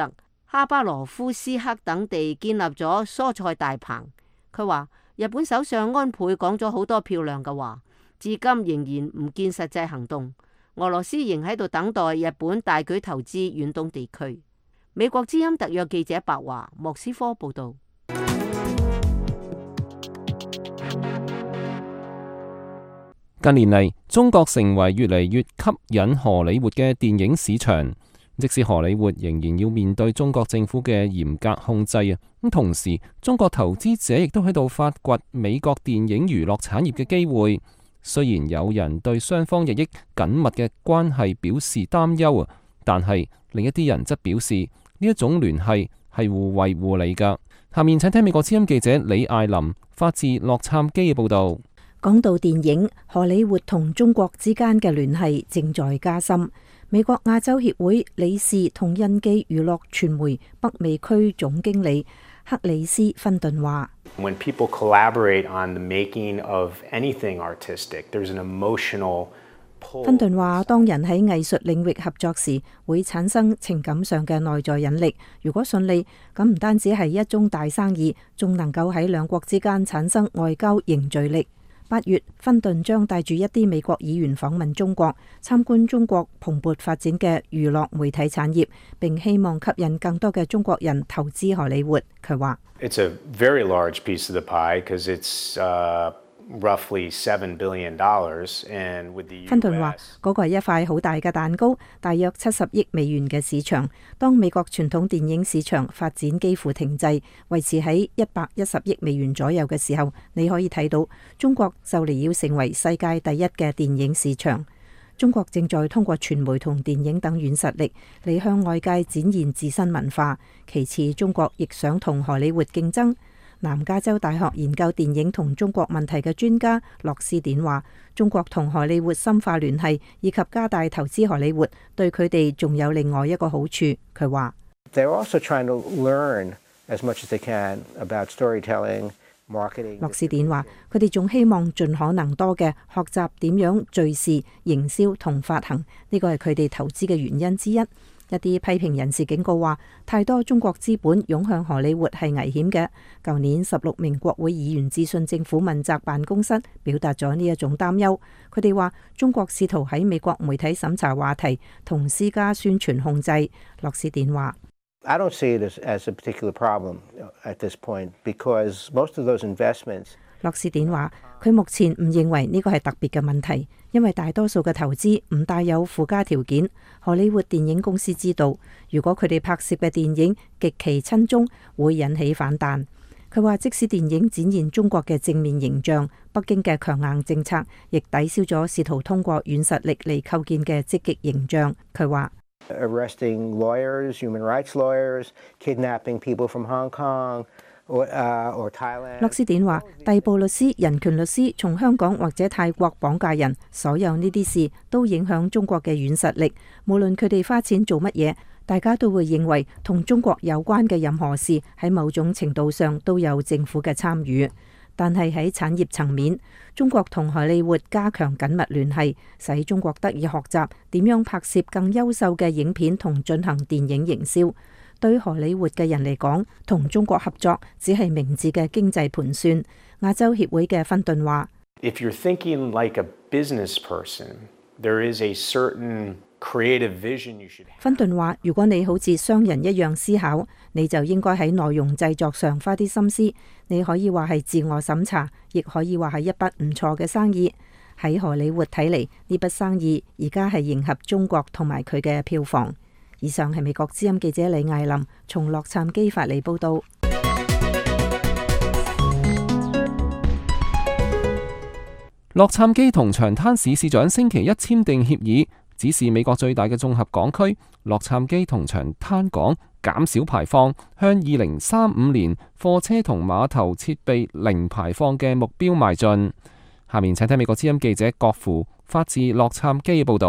Speaker 10: 哈巴羅夫斯克等地建立咗蔬菜大棚。佢話日本首相安倍講咗好多漂亮嘅話，至今仍然唔見實際行動。俄羅斯仍喺度等待日本大舉投資遠東地區。美國之音特約記者白華莫斯科報道。
Speaker 3: 近年嚟，中國成為越嚟越吸引荷里活嘅電影市場。即使荷里活仍然要面對中國政府嘅嚴格控制啊，咁同時中國投資者亦都喺度發掘美國電影娛樂產業嘅機會。雖然有人對雙方日益緊密嘅關係表示擔憂啊，但係另一啲人則表示呢一種聯繫係互惠互利㗎。下面請聽美國之音記者李艾琳發自洛杉磯嘅報導。
Speaker 7: 講到電影，荷里活同中國之間嘅聯繫正在加深。美國亞洲協會理事同印記娛樂傳媒北美區總經理克里斯芬頓話
Speaker 16: ：When people collaborate on the making of anything artistic, there's an emotional pull。
Speaker 7: 芬頓話：當人喺藝術領域合作時，會產生情感上嘅內在引力。如果順利，咁唔單止係一宗大生意，仲能夠喺兩國之間產生外交凝聚力。八月，芬頓將帶住一啲美國議員訪問中國，參觀中國蓬勃發展嘅娛樂媒體產業，並希望吸引更多嘅中國人投資荷里活。佢話
Speaker 16: ：It's a very large piece of the pie because it's uh, roughly seven billion dollars, and with the U S。
Speaker 7: 芬頓話：嗰個係一塊好大嘅蛋糕，大約七十億美元嘅市場。當美國傳統電影市場發展幾乎停滯，維持喺一百一十億美元左右嘅時候，你可以睇到中國就嚟要成為世界第一嘅電影市場。中國正在通過傳媒同電影等軟實力嚟向外界展現自身文化。其次，中國亦想同荷里活競爭。南加州大學研究電影同中國問題嘅專家洛斯典話：中國同荷里活深化聯繫以及加大投資荷里活，對佢哋仲有另外一個好處。佢話
Speaker 17: ：They're also trying to learn as much as they can about storytelling, marketing。
Speaker 7: 洛斯典話：佢哋仲希望盡可能多嘅學習點樣敘事、營銷同發行，呢個係佢哋投資嘅原因之一。一啲批評人士警告話，太多中國資本湧向荷里活係危險嘅。舊年十六名國會議員致信政府問責辦公室，表達咗呢一種擔憂。佢哋話中國試圖喺美國媒體審查話題同施加宣傳控制。洛斯典話
Speaker 17: ：I don't see it as, as a particular problem at this point because most of those investments。
Speaker 7: 洛斯典話：佢目前唔認為呢個係特別嘅問題，因為大多數嘅投資唔帶有附加條件。荷里活電影公司知道，如果佢哋拍攝嘅電影極其親中，會引起反彈。佢話，即使電影展現中國嘅正面形象，北京嘅強硬政策亦抵消咗試圖通過軟實力嚟構建嘅積極形象。佢話
Speaker 17: ：Arresting lawyers, human rights lawyers, kidnapping people from Hong Kong。
Speaker 7: 洛斯典話：逮捕律師、人權律師從香港或者泰國綁架人，所有呢啲事都影響中國嘅軟實力。無論佢哋花錢做乜嘢，大家都會認為同中國有關嘅任何事喺某種程度上都有政府嘅參與。但係喺產業層面，中國同荷里活加強緊密聯繫，使中國得以學習點樣拍攝更優秀嘅影片同進行電影營銷。對荷里活嘅人嚟講，同中國合作只係明智嘅經濟盤算。亞洲協會嘅芬頓話
Speaker 16: ：If you're thinking like a business person, there is a certain creative vision you should have。
Speaker 7: 芬頓話：如果你好似商人一樣思考，你就應該喺內容製作上花啲心思。你可以話係自我審查，亦可以話係一筆唔錯嘅生意。喺荷里活睇嚟，呢筆生意而家係迎合中國同埋佢嘅票房。以上係美國之音記者李艾琳從洛杉磯發嚟報道。
Speaker 3: 洛杉磯同長灘市市長星期一簽訂協議，指示美國最大嘅綜合港區洛杉磯同長灘港減少排放，向二零三五年貨車同碼頭設備零排放嘅目標邁進。下面請睇美國之音記者郭富發自洛杉磯嘅報道。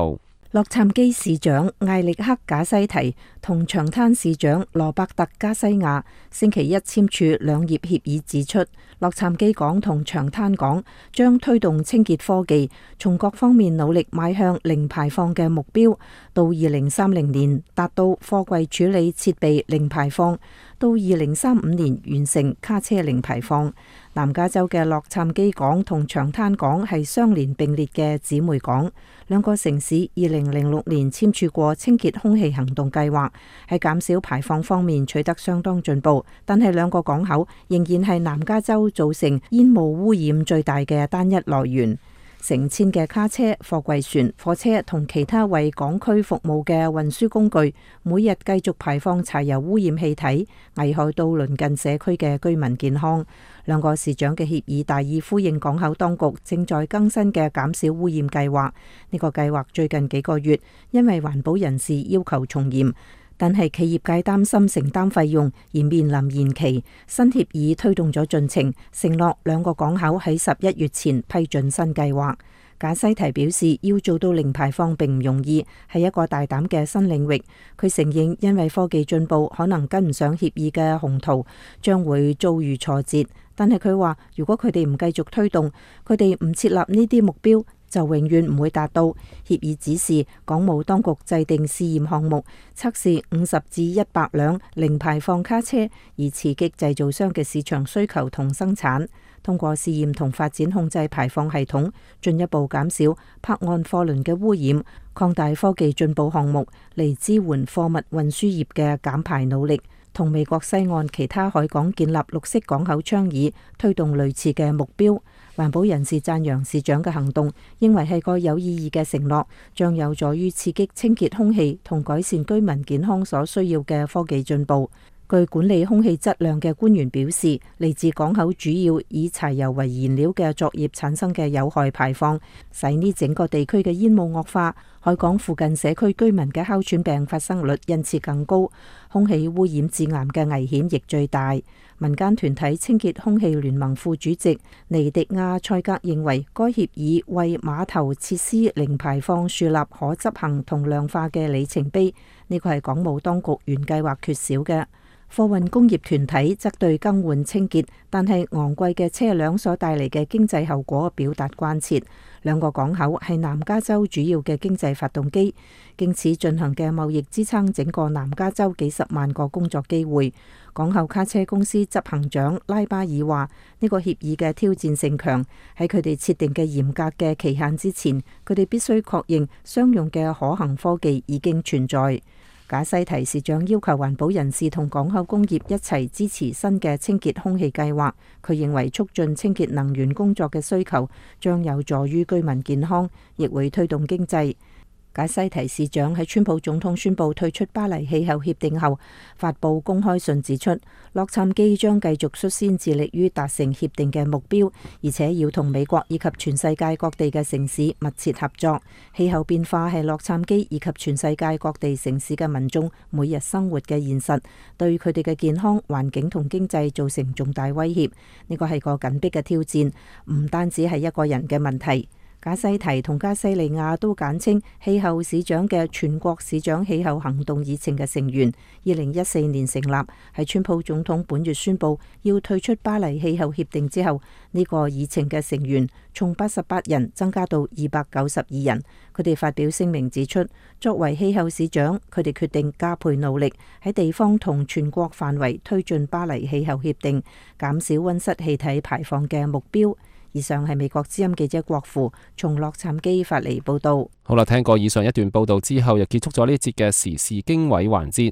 Speaker 7: 洛杉磯市長艾力克賈西提同長灘市長羅伯特加西亞星期一簽署兩頁協議，指出洛杉磯港同長灘港將推動清潔科技，從各方面努力邁向零排放嘅目標，到二零三零年達到貨櫃處理設備零排放，到二零三五年完成卡車零排放。南加州嘅洛杉磯港同長灘港係相連並列嘅姊妹港，兩個城市二零零六年簽署過清潔空氣行動計劃，喺減少排放方面取得相當進步，但係兩個港口仍然係南加州造成煙霧污染最大嘅單一來源。成千嘅卡車、貨櫃船、火車同其他為港區服務嘅運輸工具，每日繼續排放柴油污染氣體，危害到鄰近社區嘅居民健康。兩個市長嘅協議大意呼應港口當局正在更新嘅減少污染計劃。呢個計劃最近幾個月因為環保人士要求從嚴，但係企業界擔心承擔費用而面臨延期。新協議推動咗進程，承諾兩個港口喺十一月前批准新計劃。賈西提表示，要做到零排放並唔容易，係一個大膽嘅新領域。佢承認因為科技進步可能跟唔上協議嘅宏圖，將會遭遇挫折。但係佢話，如果佢哋唔繼續推動，佢哋唔設立呢啲目標，就永遠唔會達到。協議指示港務當局制定試驗項目，測試五十至一百輛零排放卡車，以刺激製造商嘅市場需求同生產。通過試驗同發展控制排放系統，進一步減少泊岸貨輪嘅污染，擴大科技進步項目嚟支援貨物運輸業嘅減排努力，同美國西岸其他海港建立綠色港口倡議，推動類似嘅目標。環保人士讚揚市長嘅行動，認為係個有意義嘅承諾，將有助於刺激清潔空氣同改善居民健康所需要嘅科技進步。據管理空氣質量嘅官員表示，嚟自港口主要以柴油為燃料嘅作業產生嘅有害排放，使呢整個地區嘅煙霧惡化，海港附近社區居民嘅哮喘病發生率因此更高，空氣污染致癌嘅危險亦最大。民間團體清潔空氣聯盟副主席尼迪亞塞格認為，該協議為碼頭設施零排放樹立可執行同量化嘅里程碑，呢個係港務當局原計劃缺少嘅。貨運工業團體則對更換清潔但係昂貴嘅車輛所帶嚟嘅經濟後果表達關切。兩個港口係南加州主要嘅經濟發動機，經此進行嘅貿易支撐整個南加州幾十萬個工作機會。港口卡車公司執行長拉巴爾話：呢個協議嘅挑戰性強，喺佢哋設定嘅嚴格嘅期限之前，佢哋必須確認商用嘅可行科技已經存在。賈西提市長要求環保人士同港口工業一齊支持新嘅清潔空氣計劃。佢認為促進清潔能源工作嘅需求將有助於居民健康，亦會推動經濟。賈西提市長喺川普總統宣布退出巴黎氣候協定後發佈公開信，指出洛杉磯將繼續率先致力於達成協定嘅目標，而且要同美國以及全世界各地嘅城市密切合作。氣候變化係洛杉磯以及全世界各地城市嘅民眾每日生活嘅現實，對佢哋嘅健康、環境同經濟造成重大威脅。呢個係個緊迫嘅挑戰，唔單止係一個人嘅問題。賈西提同加西利亞都簡稱氣候市長嘅全國市長氣候行動議程嘅成員，二零一四年成立，喺川普總統本月宣布要退出巴黎氣候協定之後，呢、這個議程嘅成員從八十八人增加到二百九十二人。佢哋發表聲明指出，作為氣候市長，佢哋決定加倍努力喺地方同全國範圍推進巴黎氣候協定，減少溫室氣體排放嘅目標。以上係美國之音記者郭富從洛杉磯發嚟報道。
Speaker 3: 好啦，聽過以上一段報道之後，又結束咗呢一節嘅時事經緯環節。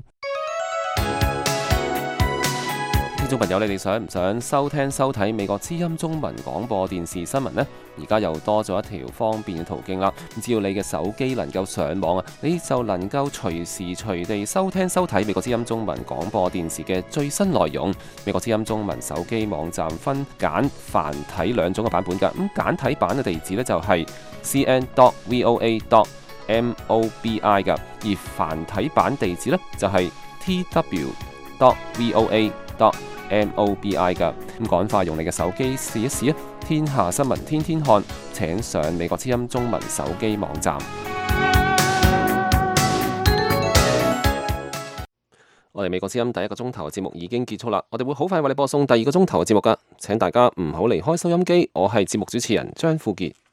Speaker 3: 聽眾朋友，你哋想唔想收聽收睇美國之音中文廣播電視新聞呢？而家又多咗一條方便嘅途徑啦。只要你嘅手機能夠上網啊，你就能夠隨時隨地收聽收睇美國之音中文廣播電視嘅最新內容。美國之音中文手機網站分簡繁體兩種嘅版本㗎。咁簡體版嘅地址呢，就係 c n dot v o a dot m o b i 㗎，而繁體版地址呢，就係 t w dot v o a dot m o b i 㗎。咁趕快用你嘅手機試一試啊！天下新聞天天看，請上美國之音中文手機網站。 我哋美國之音第一個鐘頭嘅節目已經結束啦，我哋會好快為你播送第二個鐘頭嘅節目噶，請大家唔好離開收音機。我係節目主持人張富傑。